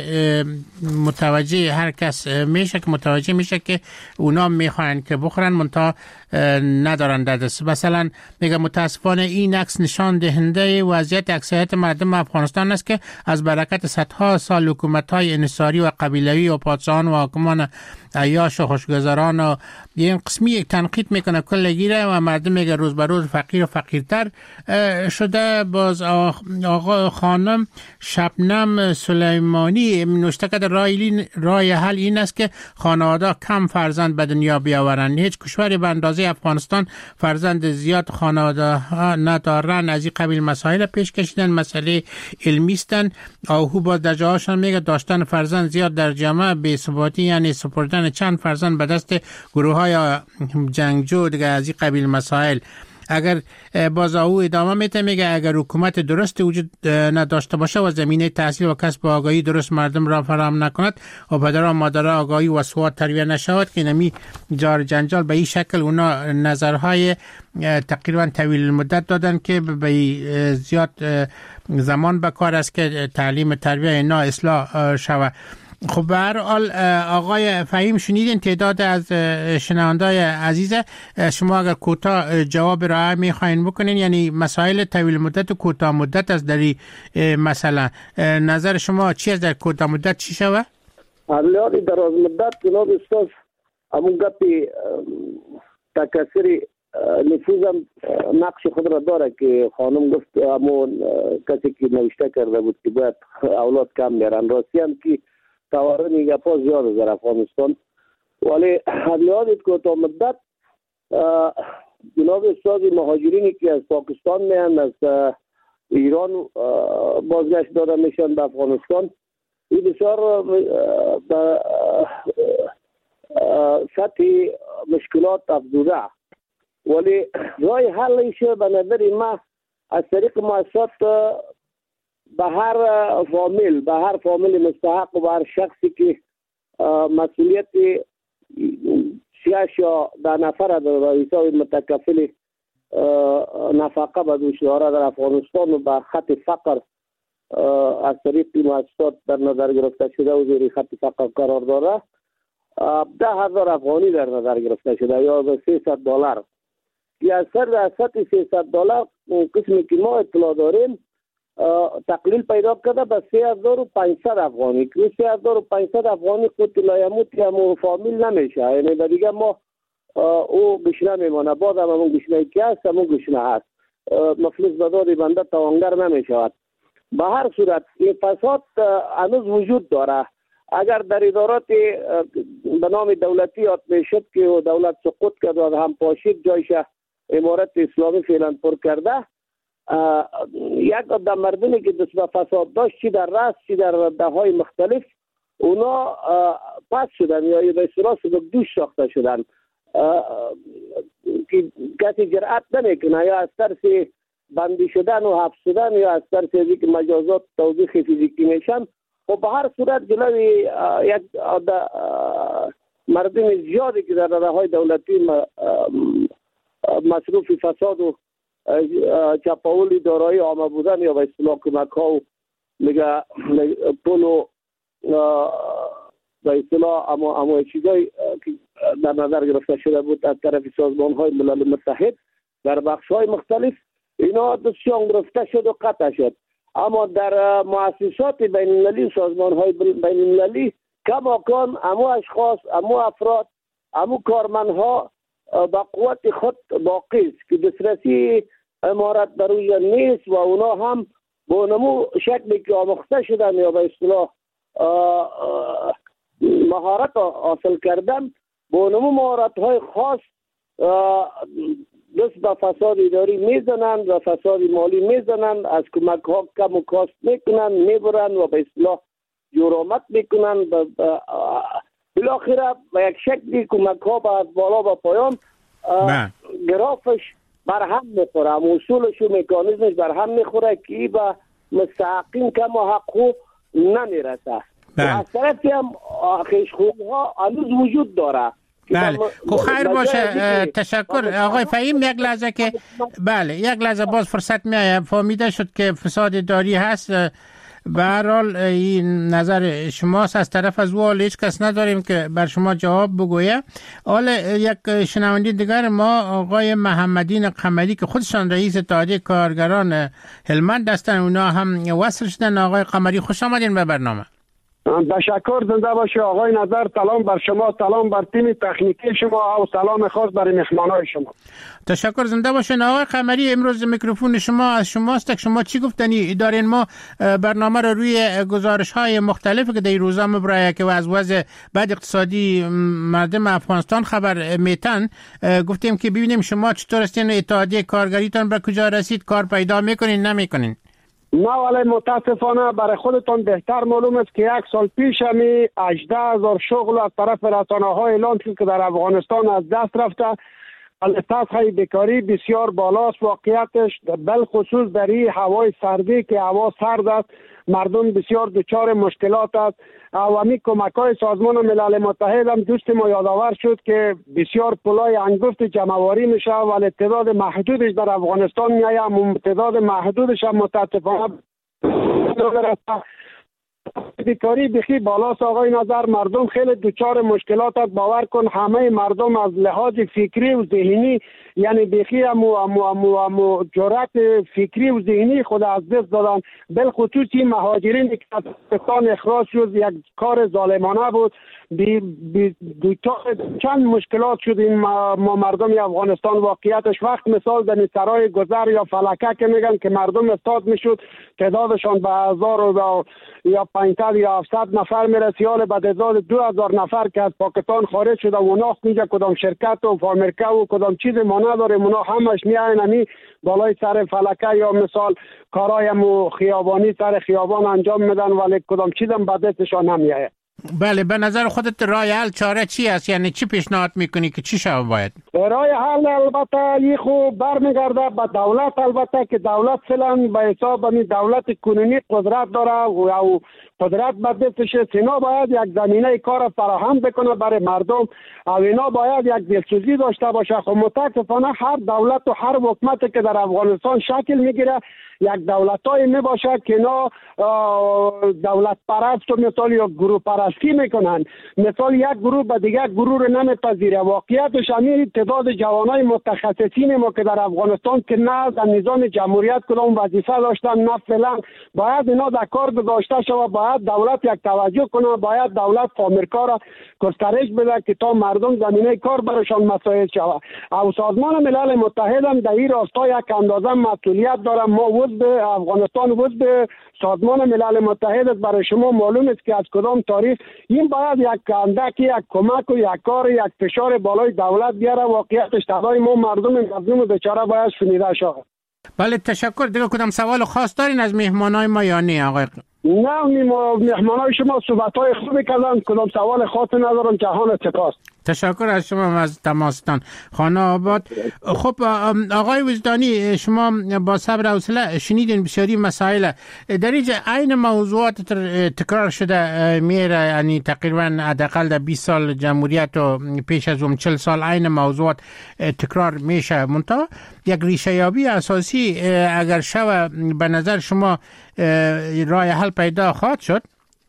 متوجه هر کس میشه که متوجه میشه که اونا میخوان که بخورن منتها ندارن در دست. مثلا میگه متاسفانه این عکس نشان دهنده وضعیت اکثریت مردم افغانستان است که از برکت صدها سال حکومت‌های انحصاری و قبیلوی و پادشاهان و حاکمان عیاش و خوشگذران و این قسمی تنقید میکنه کلگیره و مردم میگه روز به روز فقیر و فقیرتر شده. باز آقا خانم شبنم سلیمانی نوشته که رای حل این است که خانواده کم فرزند به دنیا بیاورند. هیچ کشوری به اندازه افغانستان فرزند زیاد خانواده ها ندارن. از این قبیل مسائل پیش کشیدن، مسئله علمی هستند. آهو باز در جاهاشان میگه داشتن فرزند زیاد در جامعه بی‌ثباتی، یعنی سپردن چند فرزند به دست گروه های جنگجو دیگه از این قبیل مسائل. اگر باز او ادامه میته میگه اگر حکومت درست وجود نداشته باشه و زمینه تحصیل و کسب آگاهی درست مردم را فراهم نکند و پدر و مادر آگاهی و سواد تربیت نشود که نمی جار جنجال به این شکل اونا نظرهای تقریبا طویل مدت دادن که به زیاد زمان به کار است که تعلیم تربیت اینا اصلاح شود. خب به هر حال آقای فهیم شنیدین تعداد از شنوندای عزیز. شما اگر کوتاه جواب را میخواین بکنین، یعنی مسائل طویل مدت و کوتاه مدت از در مثلا نظر شما چی از در کوتاه مدت چی شوه؟ حالی دراز مدت جناب استاد همون گپی تکثری نفوذم نقش خود را داره که خانم گفت همون کسی که نوشته کرده بود که باید اولاد کم بیارن. راستی هم که تورمی گپا زیاد در افغانستان، ولی حالیات کوتاه مدت جناب استاد مهاجرینی که از پاکستان میان از ایران بازگشت داده میشن به افغانستان، این بسیار به سطح مشکلات افزوده. ولی رای حلش به نظر ما از طریق مؤسسات به هر فامیل مستحق و به هر شخصی که مسئولیت 6 یا 10 نفر در رئیسای متکفل نفقه به دوش داره در افغانستان و به خط فقر از طریق مؤسسات در نظر گرفته شده و زیر خط فقر قرار داره. 10,000 افغانی در نظر گرفته شده یا به $300 که از سر $300 قسمی که ما اطلاع داریم تقلیل پیدا کرده به 3,500 افغانی که 3,500 افغانی خود لایموت یا فامیل نمیشه، یعنی به دیگه ما او گشنه میمانه. بعد هم همون گشنه که هست همون گشنه هست، مفلس بداری بنده توانگر نمیشود. به هر صورت این فساد هنوز وجود داره. اگر در ادارات به نام دولتی یاد میشد که دولت سقوط کرد و هم پاشید جایش امارت اسلامی فعلا پر کرده، یک عده مردمی که دست به فساد داشت چی در رأس چی در دههای مختلف اونا پس شدن یا به اصطلاح سبکدوش ساخته شدن که کسی جرأت نمیکنه یا از ترس بندی شدن و حبس شدن یا از ترس اینکه مجازات توضیح فیزیکی میشن. خب به هر صورت جلوی یک مردم زیادی که در دههای دولتی مصروف فساد و چپاول دارایی عامه بودن یا به اصطلاح کمک ها و میگه پول و به اصطلاح اما چیزایی که در نظر گرفته شده بود از طرف سازمان های ملل متحد در بخش های مختلف، اینا دستشان گرفته شد و قطع شد. اما در مؤسسات بین المللی، سازمان های بین المللی کماکان امو اشخاص، امو افراد، امو کارمندها با قوت خود باقی است که دسترسی امارت بر روی نیست و اونا هم با نمو شکلی که آموخته شدن یا به اصطلاح مهارت حاصل کردن با نمو مهارت های خاص دست به فساد اداری میزنند و فساد مالی میزنند، از کمک ها کم و کاست میکنند، میبرند و به اصطلاح جرامت میکنند. بالاخره به یک شکلی کمک ها به از بالا به پایان گرافش بر هم میخوره، اصولش و مکانیزمش بر هم میخوره که به مستحقین کم و حقوق نمیرسه. از طرفی هم خیشخوری ها هنوز وجود داره. بله خب خیر باشه، تشکر آقای فهیم. یک لحظه که بله یک لحظه باز فرصت میآید. فهمیده شد که فساد اداری هست. به هر حال این نظر شماست. از طرف از وال هیچ کس نداریم که بر شما جواب بگویه. حالا یک شنونده دیگر ما آقای محمدین قمری که خودشان رئیس اتحادیه کارگران هلمند هستند، اونا هم وصل شدن. آقای قمری خوش آمدین به برنامه. تشکر، زنده باشه آقای نظر. سلام بر شما، سلام بر تیم تکنیکی شما و سلام خاص برای مهمانای شما. تشکر، زنده باشین. آقای قمری امروز میکروفون شما از شماست. که شما چی گفتنی دارین؟ ما برنامه رو روی گزارش های مختلف که در روزا مبرایه که از وضع بد اقتصادی مردم افغانستان خبر میتن گفتیم که ببینیم شما چطور هستین، اتحادیه کارگریتان به کجا رسید، کار پیدا میکنین نمیکنین؟ نه ولی متاسفانه برای خودتان بهتر معلوم است که یک سال پیش همی 18,000 شغل از طرف رسانه‌ها اعلان شد که در افغانستان از دست رفته. سطح بیکاری بسیار بالاست. واقعیتش بالخصوص در این هوای سردی که هوا سرد است، مردم بسیار دچار مشکلات است. عوامی کمک‌های سازمان ملل متحد هم دوست ما یادآور شد که بسیار پلای انگفت جمع‌آوری میشه ولی تعداد محدودش در افغانستان میآید. تعداد محدودش هم متاسفانه بیکاری بخی بالاست. آقای نظر مردم خیلی دچار مشکلات است. باور کن همه مردم از لحاظ فکری و ذهنی یعنی بخی امو جرأت فکری و ذهنی خود از دست دادن. بالخصوص این مهاجرین که از افغانستان اخراج شد یک کار ظالمانه بود. چند مشکلات شد این ما مردم افغانستان. واقعیتش وقت مثال در سرای گذر یا فلکه که میگن که مردم استاد میشد تعدادشان به 1000 یا 500 یا 700 نفر میرسید، حالا به تعداد 2000 نفر که از پاکستان خارج شده و اونا اینجا کدام شرکت و فامریکه و کدام چیز ما نداریم، اونا همش میاین همی بالای سر فلکه یا مثال کارای خیابانی سر خیابان انجام میدن ولی کدام چیزم به دستشان نمیاد. بله، به نظر خودت راه حل چاره چی است؟ یعنی چی پیشنهاد میکنی که چی شود باید؟ راه حل البته این خوب برمیگرده به دولت. البته که دولت فعلا به حساب همین دولت کنونی قدرت داره و قدرت به دستشه. اینا باید یک زمینه کار فراهم بکنه برای مردم و اینا باید یک دلسوزی داشته باشه. خب متاسفانه هر دولت و هر حکومتی که در افغانستان شکل میگیره یک دولتایی میباشه که اینا دولت پرست و مثال یا گروه پرستی میکنن. مثال یک گروه به دیگر گروه رو نمیپذیره. واقعیتش همین تعداد جوانای متخصصین ما که در افغانستان که نه در نظام جمهوریت کدام وظیفه داشتن نه فعلا باید اینا در کار گذاشته شود. باید دولت یک توجه کنه، باید دولت آمریکا را گسترش بده که تا مردم زمینه کار براشان مساعد شود. او سازمان ملل متحد هم در این راستا یک اندازه مسئولیت داره. ما افغانستان عضو سازمان ملل متحد برای شما معلوم است که از کدام تاریخ این باید یک اندکی یک کمک و یک کار یک فشار بالای دولت بیاره. واقعیتش تقاضای ما مردم مظلوم و بیچاره باید شنیده شود. بله تشکر. دیگه کدام سوال خاص دارین از مهمانای ما یا نه آقای؟ نه مهمانای شما صحبت‌های خوبی کردن، کدام سوال خاصی ندارم. جهان سپاس. تشکر از شما از تماستان خانه آباد. خب آقای وجدانی، شما با صبر و حوصله شنیدین بسیاری مسائل در اینجا عین موضوعات تکرار شده میره، یعنی تقریبا حداقل در 20 سال جمهوریت و پیش از اون 40 سال عین موضوعات تکرار میشه. منتها یک ریشه یابی اساسی اگر شود به نظر شما راه حل پیدا خواهد شد؟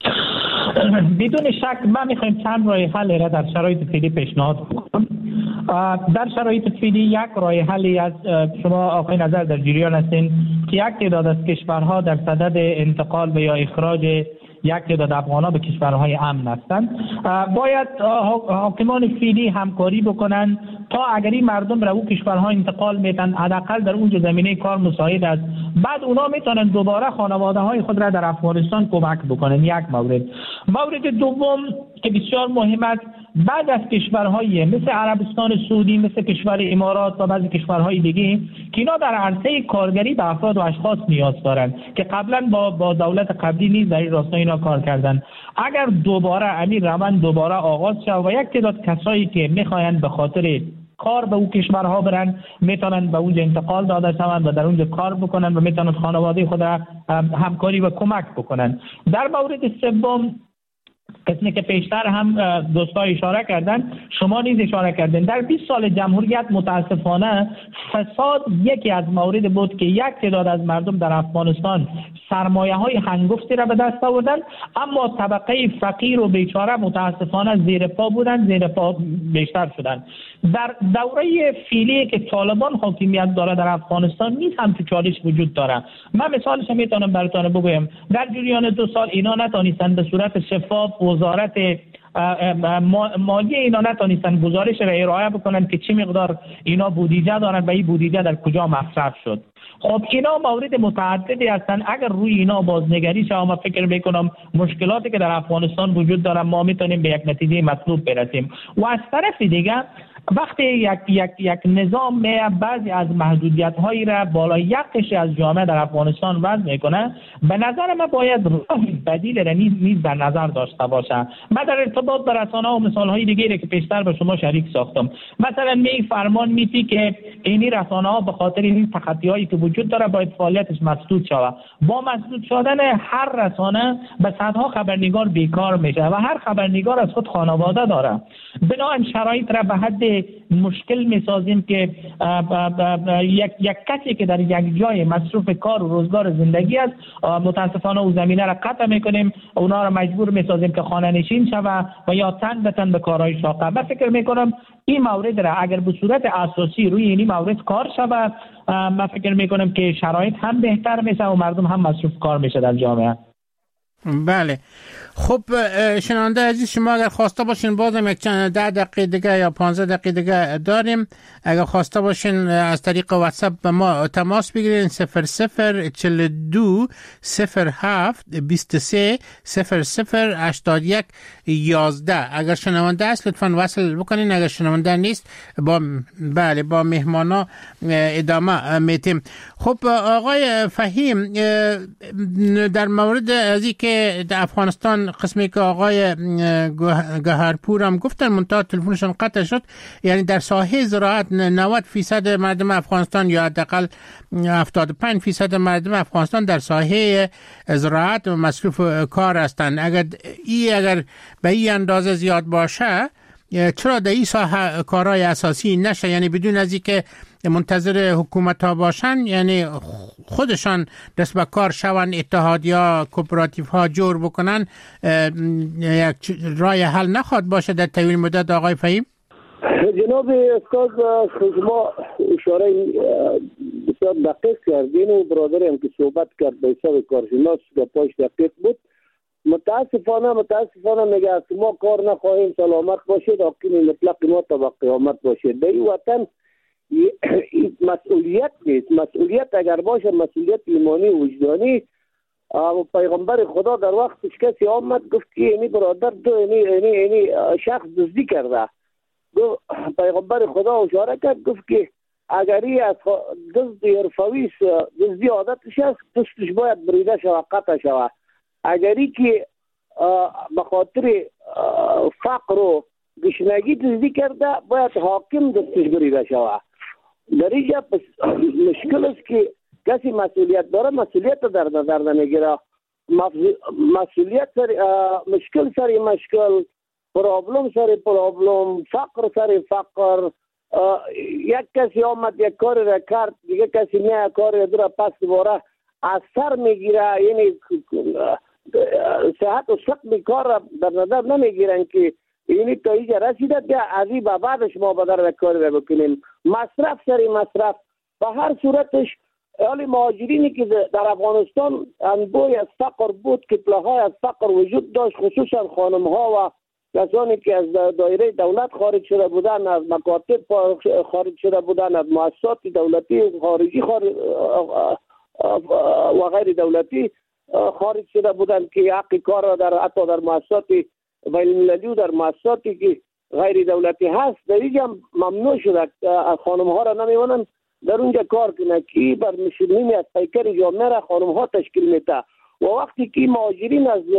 بدون شک ما میخوایم چند راه حل را در شرایط فعلی پیشنهاد کنم. در شرایط فعلی یک راه حلی از شما آقای نظر در جریان هستین که یک تعداد از کشورها در صدد انتقال و یا اخراج یک تعداد افغان‌ها به کشورهای امن هستند. باید حاکمان فعلی همکاری بکنن تا اگر این مردم را او کشورها انتقال میدن حداقل در اونجا زمینه کار مساعد است. بعد اونا میتونن دوباره خانواده های خود را در افغانستان کمک بکنن. یک مورد دوم که بسیار مهم است بعد از کشورهای مثل عربستان سعودی، مثل کشور امارات و بعضی کشورهای دیگه که اینا در عرصه کارگری به افراد و اشخاص نیاز دارن که قبلا با دولت قبلی نیز در این راستا اینا کار کردن. اگر دوباره امیر روند دوباره آغاز شود و یک تعداد کسایی که میخواین به خاطر کار به او کشورها برن میتونن به اونجا انتقال داده شوند و در اونجا کار بکنن و میتونن خانواده خود را همکاری و کمک بکنن. در مورد سوم قسمی که پیشتر هم دوستا اشاره کردن، شما نیز اشاره کردن، در 20 سال جمهوریت متاسفانه فساد یکی از موارد بود که یک تعداد از مردم در افغانستان سرمایه های هنگفتی را به دست آوردن، اما طبقه فقیر و بیچاره متاسفانه زیر پا بودن، زیر پا بیشتر شدن. در دوره فعلی که طالبان حاکمیت داره در افغانستان نیز هم تو چالش وجود داره. من مثالش میتونم براتون بگویم، در جریان 2 سال اینا نتونستن به صورت شفاف وزارت مالیه اینا نتونستن گزارش را ارائه بکنن که چه مقدار اینا بودجه دارن و این بودجه در کجا مصرف شد. خب اینا مورد متعددی هستن. اگر روی اینا بازنگری شه ما فکر میکنم مشکلاتی که در افغانستان وجود داره ما میتونیم به یک نتیجه مطلوب برسیم. و از طرف دیگه وقتی یک نظام بعضی از محدودیت هایی را بالای یک قشر از جامعه در افغانستان وضع میکنه، به نظر من باید راه بدیل را نیز در نظر داشته باشه. من در ارتباط با رسانه و مثال های دیگری که پیشتر به شما شریک ساختم، مثلا فرمان میگه که اینی رسانه ها به خاطر این تخطی هایی که وجود داره باید فعالیتش مسدود شود. با مسدود شدن هر رسانه به صدها خبرنگار بیکار میشه و هر خبرنگار از خود خانواده داره. بنابراین شرایط را به حد مشکل میسازیم که یک کسی که در یک جای مصروف کار و روزگار زندگی است، متاسفانه او زمینه را قطع میکنیم، اونا را مجبور میسازیم که خانه نشین شوه و یا تن به تن به کارهای شاقه. من فکر میکنم این مورد را اگر به صورت اساسی روی این مورد کار شوه، من فکر میکنم که شرایط هم بهتر میشه و مردم هم مصروف کار میشه در جامعه. بله. خب شنونده عزیز، شما اگر خواسته باشین بازم یک چند 10 دقیقه دیگه یا 15 دقیقه دیگه داریم. اگر خواسته باشین از طریق واتساپ به ما تماس بگیرین 0042 07 23 0081 11. اگر شنونده است لطفاً وصل بکنین، اگر شنونده نیست با مهمانا ادامه میتیم. خب آقای فهیم، در مورد از این که در افغانستان قسمی که آقای گهرپور هم گفتن منتها تلفنشون قطع شد، یعنی در ساحه زراعت 90% مردم افغانستان یا حداقل 75% مردم افغانستان در ساحه زراعت مصروف کار هستند. اگر به این اندازه زیاد باشه چرا در این ساحه کارهای اساسی نشه؟ یعنی بدون از اینکه منتظر حکومت ها باشن، یعنی خودشان دست به کار شون، اتحادیا کوپراتیو ها جور بکنن، یک راه حل نخواد باشه در طویل مدت؟ آقای فهیم جناب استاد شما اشاره بسیار دقیق کردین و برادری هم که صحبت کرد به حساب کارشناس که پاش دقیق بود. متاسفانه میگه ما کار نخواهیم سلامت باشید، حاکم مطلق ما تا به قیامت باشید. در این وطن مسئولیت نیست. مسئولیت اگر باشه مسئولیت ایمانی و وجدانی. پیغمبر خدا در وقتش کسی آمد گفت که اینی برادر اینی شخص دزدی کرده، پیغمبر خدا اشاره کرد گفت که اگری از دزد حرفوی دزدی عادتش است، دستش باید بریده شود، قطع شود. اگری که به خاطر فقر و گشنگی دزدی کرده باید حاکم دستش بریده شود. در اینجا مشکل است که کسی مسئولیت داره مسئولیت در نظر نمیگیره. مسئولیت مشکل سر مشکل، پرابلم سر پرابلم، فقر سر فقر. یک کسی آمد یک کاری را کرد، دیگه کسی نه کاری را پس دوباره از سر میگیره. یعنی صحت و سقم کار را در نظر نمیگیرن که یعنی تا اینجا رسیده که از این بعدش ما بدر کاری را بکنیم. مصرف سر مصرف به هر صورتش. حالی مهاجرینی که در افغانستان انبوی از فقر بود، کتله‌های از فقر وجود داشت، خصوصا خانم‌ها و کسانی که از دایره دولت خارج شده بودن، از مکاتب خارج شده بودن، از مؤسسات دولتی خارجی و غیر دولتی خارج شده بودن که حق کار را حتی در مؤسسات بین‌المللی و در مؤسساتی که غیر دولتی هست در اینجا ممنوع شده خانم ها را نمیوانند در اونجا کار کنه که بر نیم از پیکر جامعه را خانم ها تشکیل میده. و وقتی که مهاجرین از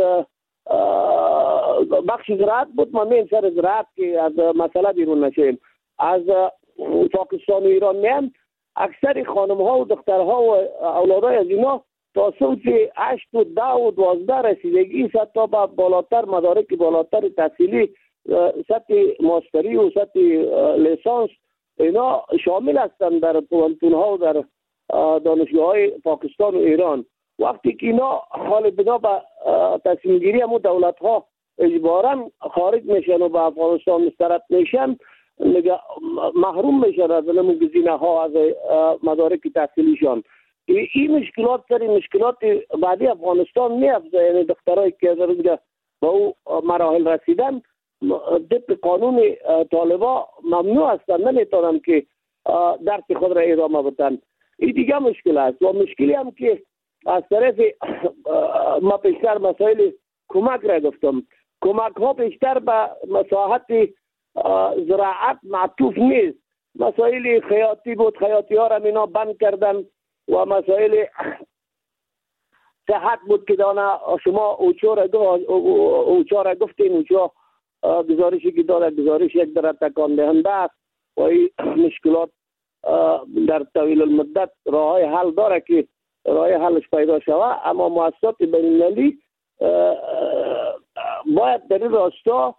بخش زراعت بود، ما میم سر زراعت که از مسئله بیرون نشیم، از پاکستان و ایران میم اکثر خانم ها و دخترها و اولادای از اینا تا سوت 8 و 10 و 12 رسیدگی تا به بالاتر مدارک بالاتر تحصیلی سطح ماستری و سطح لیسانس اینا شامل هستند در پوانتون ها و در دانشگاه های پاکستان و ایران. وقتی که اینا حال بنا به تصمیم گیری همون دولت ها اجبارا خارج میشن و به افغانستان مسترد میشن، محروم میشن از نمون گزینه ها از مدارک تحصیلیشان. این مشکلات سری مشکلات بعدی افغانستان میافزه. یعنی دخترایی که در اونجا به او مراحل رسیدن طبق قانون طالبا ممنوع هستند، نمیتونن که درس خود را ادامه بدن. این دیگه مشکل است. و مشکلی هم که از طرف ما بیشتر مسائل کمک را گفتم، کمک ها بیشتر به مساحت زراعت معطوف نیست. مسائل خیاطی بود، خیاطی ها را اینا بند کردن و مسائل صحت بود که دانه شما اوچا را گفتین، اوچا گزارشی که داره گزارش یک در تکان دهنده است و این مشکلات در طویل المدت راه حل داره که راه حلش پیدا شود. اما مؤسسات بین‌المللی باید در این راستا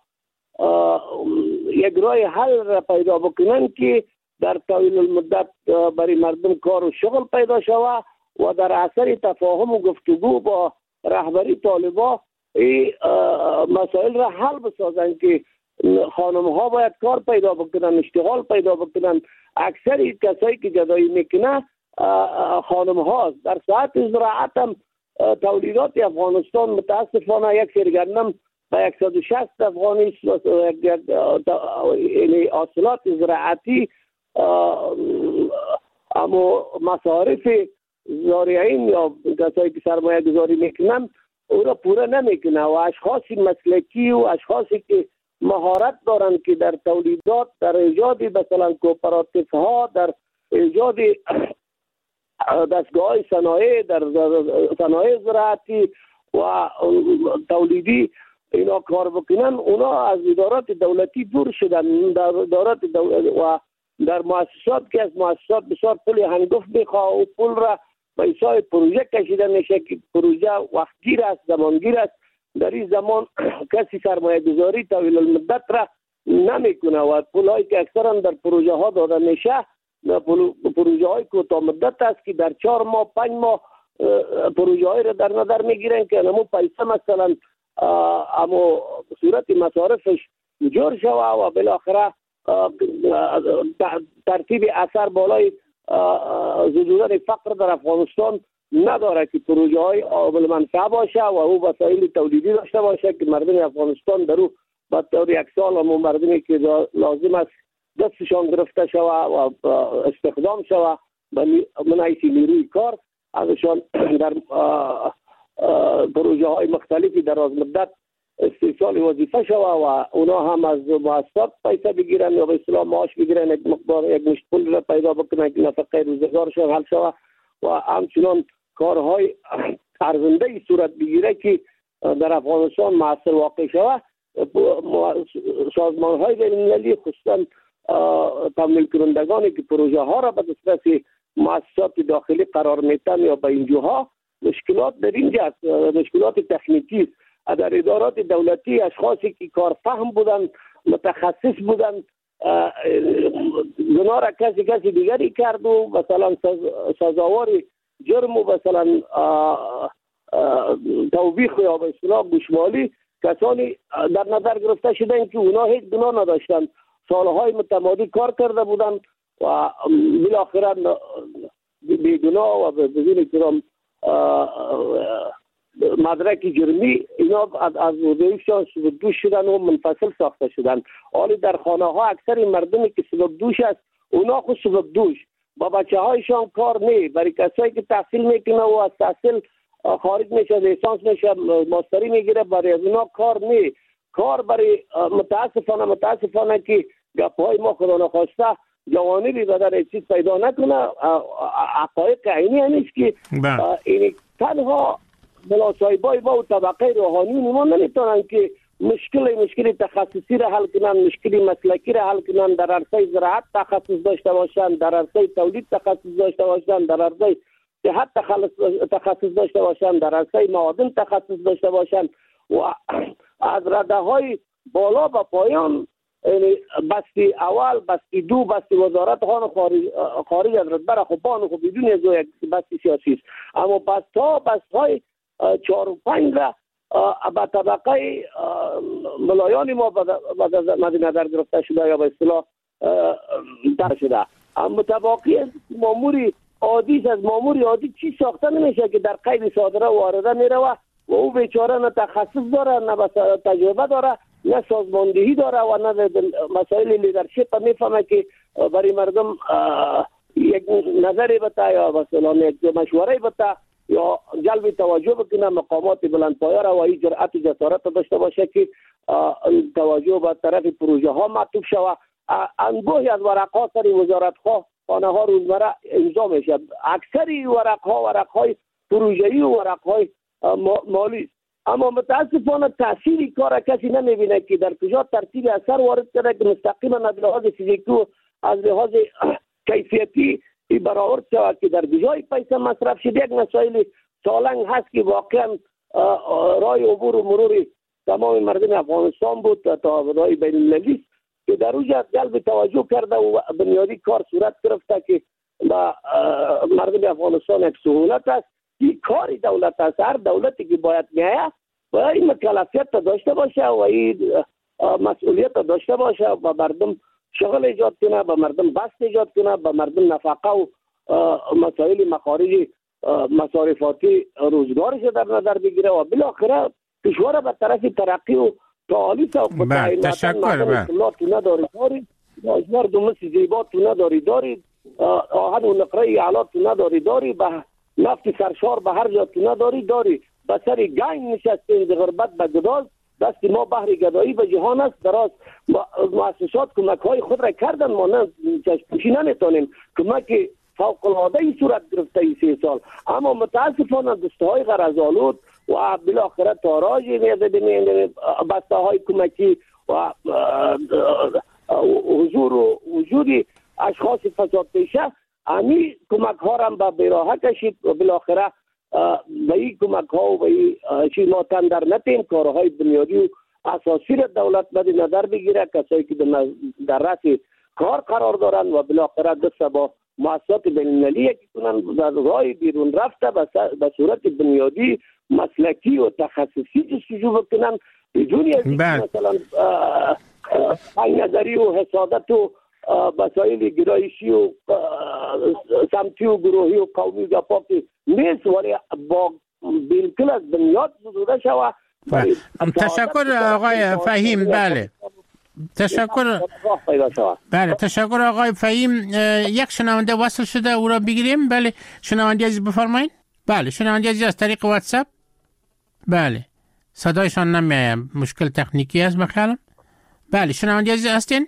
یک راه حل را پیدا بکنن که در طویل المدت برای مردم کار و شغل پیدا شود و در اثر تفاهم و گفتگو با رهبری طالبا این مسائل را حل بسازن که خانم ها باید کار پیدا بکنن، اشتغال پیدا بکنن. اکثر کسایی که جدایی میکنه خانم هاست. در ساعت زراعت هم تولیدات افغانستان متاسفانه یک سرگرنم به 160 افغانی یعنی حاصلات زراعتی اما مصارف زارعین یا کسایی که سرمایه گذاری میکنن او را پوره نمیکنه و اشخاص مسلکی و اشخاصی که مهارت دارند که در تولیدات، در ایجاد مثلا کوپراتیف ها، در ایجاد دستگاه صنایع، در صنایع زراعتی و تولیدی اینا کار بکنن، اونا از ادارات دولتی دور شدن. در ادارات و در مؤسسات که از مؤسسات بسیار پول هنگفت میخواه و پول را به حساب پروژه کشیده میشه که پروژه وقتگیر است، زمانگیر است. در این زمان کسی سرمایه گذاری طویل المدت را نمیکنه و پول هایی که اکثرا در پروژه ها داده میشه پروژه های کوتاه مدت است که در 4 ماه 5 ماه پروژه های را در نظر میگیرن که همون پیسه مثلا اما صورت مصارفش جور شوه و بالاخره ترتیب اثر بالای زدودن فقر در افغانستان نداره که پروژه های قابل منفعه باشه و او وسایل تولیدی داشته باشه که مردم افغانستان در او با طور یک سال هم مردمی که لازم است دستشان گرفته شوه و استخدام شوه من حیث نیروی کار ازشان در پروژه های مختلفی در از مدت استحصال وظیفه شوه و اونا هم از مؤسسات پیسه بگیرن یا به اصطلاح معاش بگیرن، یک مقدار یک مشت پول را پیدا بکنن که نفقه روزگارشان حل شوه و همچنان کارهای ارزنده صورت بگیره که در افغانستان مؤثر واقع شوه. سازمان های بین‌المللی خصوصا تمویل کنندگانی که پروژه ها را به صورت مؤسسات داخلی قرار میتن یا به اینجاها مشکلات در اینجا مشکلات تکنیکی است. در ادارات دولتی اشخاصی که کارفهم بودن، متخصص بودن، گناه را کسی دیگری کرد و مثلا سزاوار جرم و مثلا توبیخ یا به اصطلاح گوشمالی کسانی در نظر گرفته شدن که اونا هیچ گناه نداشتن، سالهای متمادی کار کرده بودن و بالاخره بیگناه و بدون احترام مدرک جرمی اینا از وظیفه‌شان سبب دوش شدن و منفصل ساخته شدن. حالی در خانه ها اکثر مردمی که سبب دوش است اونا خود سبب دوش با بچه هایشان کار نه. برای کسایی که تحصیل میکنه و از تحصیل خارج میشه، لیسانس میشه، ماستری میگیره، برای اونا کار نه. کار برای متاسفانه که گپ‌های ما خدا نخواسته جوانبی به در چیز پیدا نکنه. حقایق عینی همیست که این تنها بلاسایبای با و طبقه روحانی ما نمیتونن که مشکل تخصصی را حل کنن، مشکل مسلکی را حل کنن، در عرصه زراعت تخصص داشته باشن، در عرصه تولید تخصص داشته باشن، در عرصه صحت تخصص داشته باشن، در عرصه معادن تخصص داشته باشن و از رده های بالا به پایان بستی اول، بستی دو، بستی وزارت خارج از رتبه خوبان و بدون از یک بستی سیاسی است. اما بست های 4 و 5 را به طبقه ملایان ما مد نظر گرفته شده یا به اصطلاح در شده. اما تباقی از ماموری عادی چی ساخته نمیشه که در قید صادره و وارده میره و او بیچاره نه تخصص داره، نه تجربه داره، نه سازماندهی داره و نه مسائل لیدرشپ میفهمه که برای مردم یک نظری بده یا مثلا یک مشوره بده یا جلب توجه بکنه، مقامات بلندپایه را و این جرأت و جسارت داشته باشه که توجه به طرف پروژه ها معطوف شود. انبوهی از ورق‌ها سر وزارت‌ها خانه ها روزمره امضا میشه. اکثری ورق‌های پروژه‌ای و ورق‌های مالی. اما متاسفانه تأثیری کار کسی نمیبینه که در کجا ترتیب اثر وارد کرده که مستقیما از لحاظ فیزیکی و از لحاظ کیفیتی برآورد شود که در کجای پیسه مصرف شد. یک مسائل سالنگ هست که واقعا راه عبور و مرور تمام مردم افغانستان بود تا راه بین المللی که در اوجه جلب توجه کرده و بنیادی کار صورت گرفته که با مردم افغانستان یک سهولت است. این کاری دولت است. هر دولتی که باید میایه باید این مکلفیت داشته باشه و این مسئولیت داشته باشه و مردم شغل ایجاد کنه، به مردم بست ایجاد کنه، به مردم نفقه و مسائل مخارج مصارفاتی روزگارش در نظر بگیره و بالاخره کشور به طرف ترقی و تعالی سوق بده. تشکر. تو نداری مردم زیبا تو نداری آهن و نقره اعلا تو نداری به نفت سرشار به هر جا تو نداری به سر گنگ نشستین در غربت به گداز. دست ما بحر گدایی به جهان است دراز. مؤسسات کمک های خود را کردن، ما نه چشمپوشی نمیتونیم. کمک فوق العاده ای صورت گرفته ای 3 سال. اما متاسفانه دسته های غرض‌آلود و بالاخره تاراج میاد بسته های کمکی و حضور و وجودی اشخاص فساد پیشه امی کمک ها را به بیراه کشید و بالاخره به این کمک ها و به این چیز ما تن در نتیم. کارهای بنیادی و اساسی را دولت مد نظر بگیره، کسایی که در رأس کار قرار دارن و بالاخره دست با مؤسسات بین المللی یکی کنن در راه بیرون رفته به صورت بنیادی مسلکی و تخصصی جستجو بکنن بدون از مثلا نظری و حسادت و مسائل گرایشی و سمتی و گروهی و قومی گپا که نیست ولی با بالکل از بنیاد زدوده شود. تشکر آقای فهیم. بله تشکر آقای فهیم. یک شنونده وصل شده او را بگیریم. بله شنونده عزیز بفرمایید. بله شنونده عزیز از طریق واتساپ. بله صدایشان نمیاد، مشکل تکنیکی است بخیالم. بله شنونده عزیز هستین؟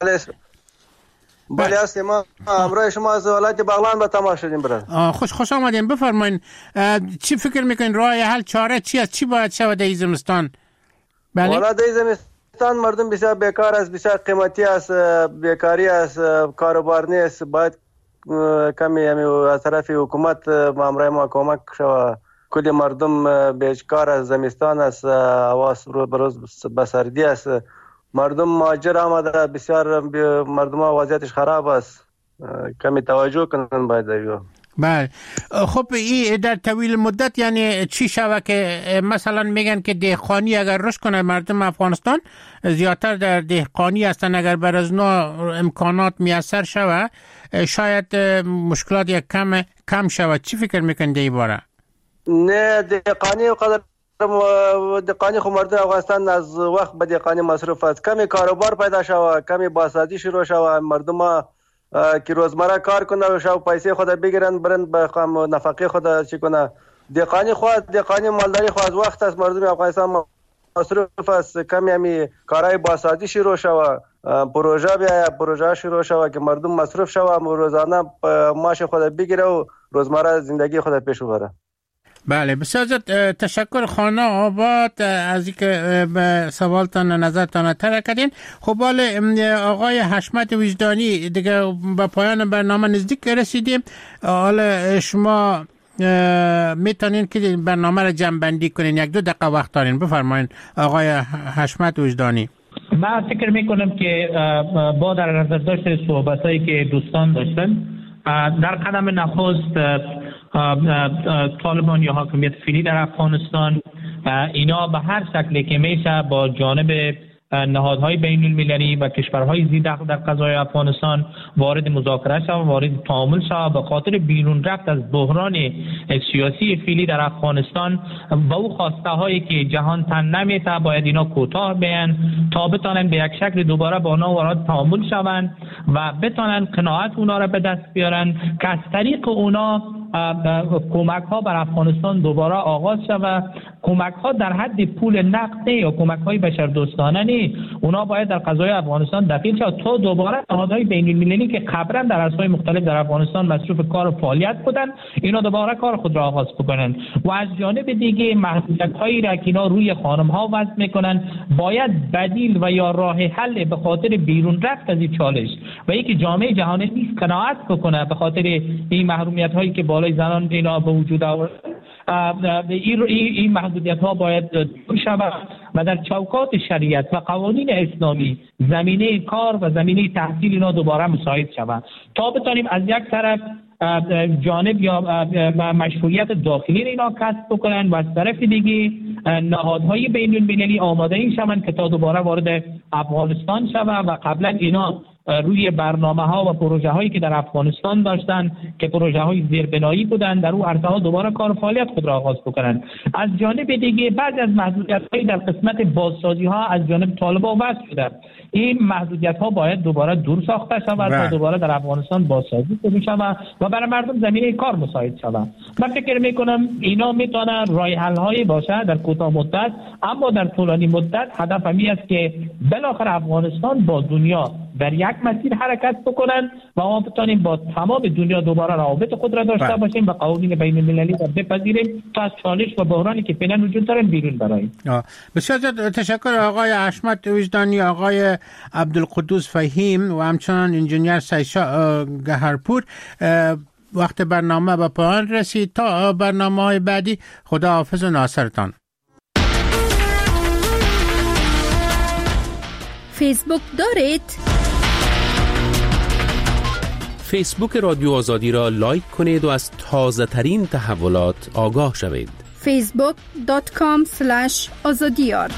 بله هستیم. ما امروز شما از ولایت بغلان به تماس شدیم برادر. خوش آمدین. بفرمایید چی فکر میکنین راه حل چاره چی است؟ چی باید شود در زمستان؟ بله والا در زمستان مردم بسیار بیکار است، بسیار قیمتی است، بیکاری است، کاروبار نیست. باید کمی از طرف حکومت مامورای ما کمک شود. کل مردم بیکار است، زمستان است، هوا روز به سردی است، مردم مهاجر آمده، بسیار مردم وضعیتش خراب است. کمی توجه کنن باید دیگه. بله خب این در طویل مدت یعنی چی شود که مثلا میگن که دهقانی اگر رشد کنه مردم افغانستان زیادتر در دهقانی هستن، اگر بر از نوع امکانات میسر شود شاید مشکلات یک کم شود. چی فکر میکنید این باره؟ نه دهقانی و قدر دهقانی خو مردم افغانستان از وقت به دهقانی مصروف است. کمی کاروبار پیدا شود، کمی بازسازی شروع شود، مردم که روزمره کار کنه و شو پیسه خود بگیرن برن به نفقه خود چی کنه. دهقانی مالداری خو از وقت است مردم افغانستان مصروف است، کمی همی کارهای بازسازی شروع شود، پروژه شروع شود که مردم مصروف شود و روزانه معاش خود بگیره و روزمره زندگی خود پیش ببره. بله، بسیار زیاد تشکر. خانه آباد از اینکه به سوالتان نظرتان ترک کردین. خب بله آقای حشمت وجدانی، دیگه به پایان برنامه نزدیک رسیدیم. حالا شما میتونین که برنامه را جمع بندی کنین، 1-2 دقیقه وقت دارین، بفرمایین آقای حشمت وجدانی. من فکر میکنم که با در نظر داشت صحبتایی که دوستان داشتن، در قدم نخست طالبان یا حاکمیت فعلی در افغانستان اینا به هر شکلی که میشه با جانب نهادهای بین المللی و کشورهای زیردخل در قضای افغانستان وارد مذاکره شود، وارد تعامل شود به خاطر بیرون رفت از بحران سیاسی فعلی در افغانستان و او خواسته هایی که جهان تن نمیته باید اینا کوتاه بیان تا بتونن به یک شکل دوباره با اونا وارد تعامل شوند و بتونن قناعت اونا را به دست بیارن که از طریق اونا کمک ها بر افغانستان دوباره آغاز شود. کمک ها در حد پول نقد یا کمک های بشردوستانه نه، اونا باید در قضای افغانستان دخیل شود تا دوباره نهادهای بین المللی که قبلا در عرصه‌های مختلف در افغانستان مصروف کار و فعالیت بودن اینا دوباره کار خود را آغاز بکنن. و از جانب دیگه محدودیت هایی را که اینا روی خانم ها وضع میکنن باید بدیل و یا راه حل به خاطر بیرون رفت از این چالش و اینکه جامعه جهانی نیز قناعت بکنه به خاطر این محرومیت هایی که بالای زنان اینا به وجود آورد. این محدودیت ها باید دور شود و در چوکات شریعت و قوانین اسلامی زمینه کار و زمینه تحصیل اینا دوباره مساعد شود تا بتانیم از یک طرف جانب یا مشروعیت داخلی اینا کسب بکنن و از طرف دیگه نهادهای بین المللی آماده این شوند که تا دوباره وارد افغانستان شود و قبلا اینا روی برنامه ها و پروژه هایی که در افغانستان داشتن که پروژه های زیربنایی بودن در اون عرصه ها دوباره کار و فعالیت خود را آغاز بکنن. از جانب دیگه بعضی از محدودیت های در قسمت بازسازی ها از جانب طالبان وضع شده، این محدودیت ها باید دوباره دور ساخته شود تا دوباره در افغانستان بازسازی شود و برای مردم زمینه کار مساعد شود. من فکر میکنم اینا میتونه راه حل هایی باشه در کوتاه مدت، اما در طولانی مدت هدف همی است که بالاخره افغانستان با دنیا در یک مسیر حرکت بکنن و ما بتونیم با تمام دنیا دوباره روابط خود را داشته باشیم و قوانین بین المللی را بپذیریم تا از چالش و بحرانی که فعلا وجود دارن بیرون براییم. بسیار تشکر آقای حشمت وجدانی، آقای عبدالقدوس فهیم و همچنان انجینیر سیشا گهرپور. وقت برنامه به پایان رسید. تا برنامه های بعدی خدا حافظ و ناصرتان. فیسبوک دارید؟ فیسبوک رادیو آزادی را لایک کنید و از تازه ترین تحولات آگاه شوید. facebook.com/azadiyar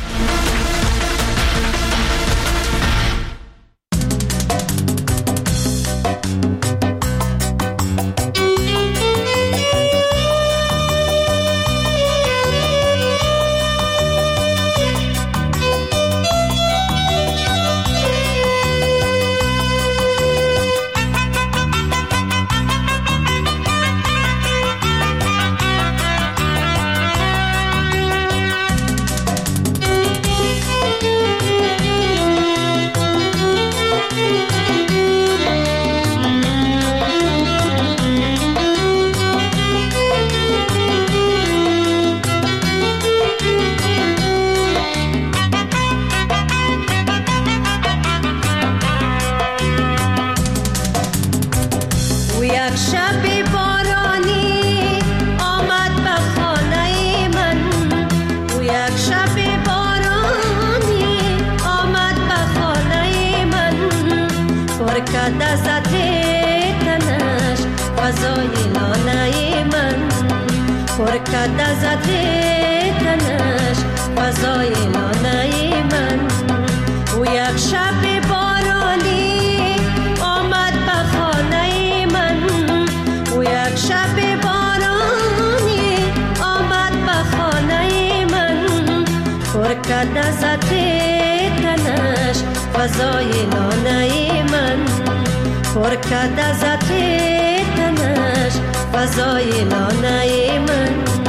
فضای لانه من پر کرد از تنش فضای لانه من